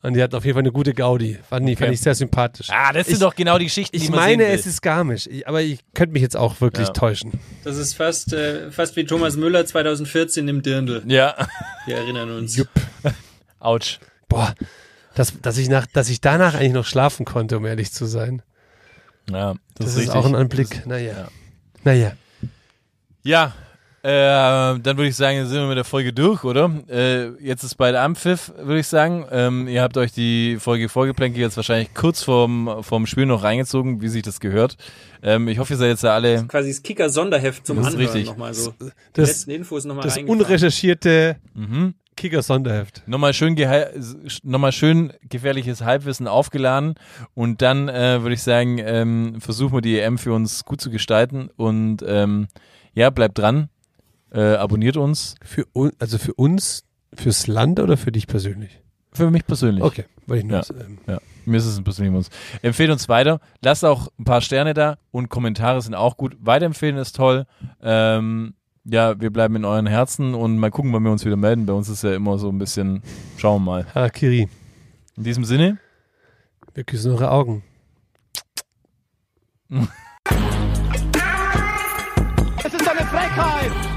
Und die hatten auf jeden Fall eine gute Gaudi. Fand, die, Okay. fand ich sehr sympathisch. Ah, das sind Ich- doch genau die Geschichten, Ich die man meine, sehen will. es ist Garmisch, ich, aber ich könnte mich jetzt auch wirklich Ja. täuschen. Das ist fast, äh, fast wie Thomas Müller zweitausendvierzehn im Dirndl. Ja, Wir erinnern uns. Jupp. Autsch. Boah, dass, dass, ich nach, dass ich danach eigentlich noch schlafen konnte, um ehrlich zu sein. Ja, das, Das, ist ist richtig. auch ein Anblick. Naja. Naja. Ja, äh, dann würde ich sagen, sind wir mit der Folge durch, oder? Äh, jetzt ist bald Anpfiff, würde ich sagen. Ähm, ihr habt euch die Folge Vorgeplänkel jetzt wahrscheinlich kurz vorm, vorm Spiel noch reingezogen, wie sich das gehört. Ähm, ich hoffe, ihr seid jetzt da alle... Quasi das Kicker-Sonderheft zum Das ist Anhören richtig. nochmal so. Die Das, letzten Infos nochmal das reingefahren. unrecherchierte Mhm. Kicker-Sonderheft. Nochmal schön, gehe- nochmal schön gefährliches Halbwissen aufgeladen und dann äh, würde ich sagen, ähm, versuchen wir die E M für uns gut zu gestalten und ähm, ja, bleibt dran, äh, abonniert uns. Für, un- also für uns, fürs Land oder für dich persönlich? Für mich persönlich. Okay, weil ich nur. Ja. Ähm, Ja, mir ist es ein bisschen uns. Empfehlt uns weiter, lasst auch ein paar Sterne da und Kommentare sind auch gut. Weiterempfehlen ist toll. Ähm, ja, wir bleiben in euren Herzen und mal gucken, wann wir uns wieder melden. Bei uns ist ja immer so ein bisschen, schauen wir mal. Harakiri. In diesem Sinne, Wir küssen eure Augen. Es ist eine Frechheit!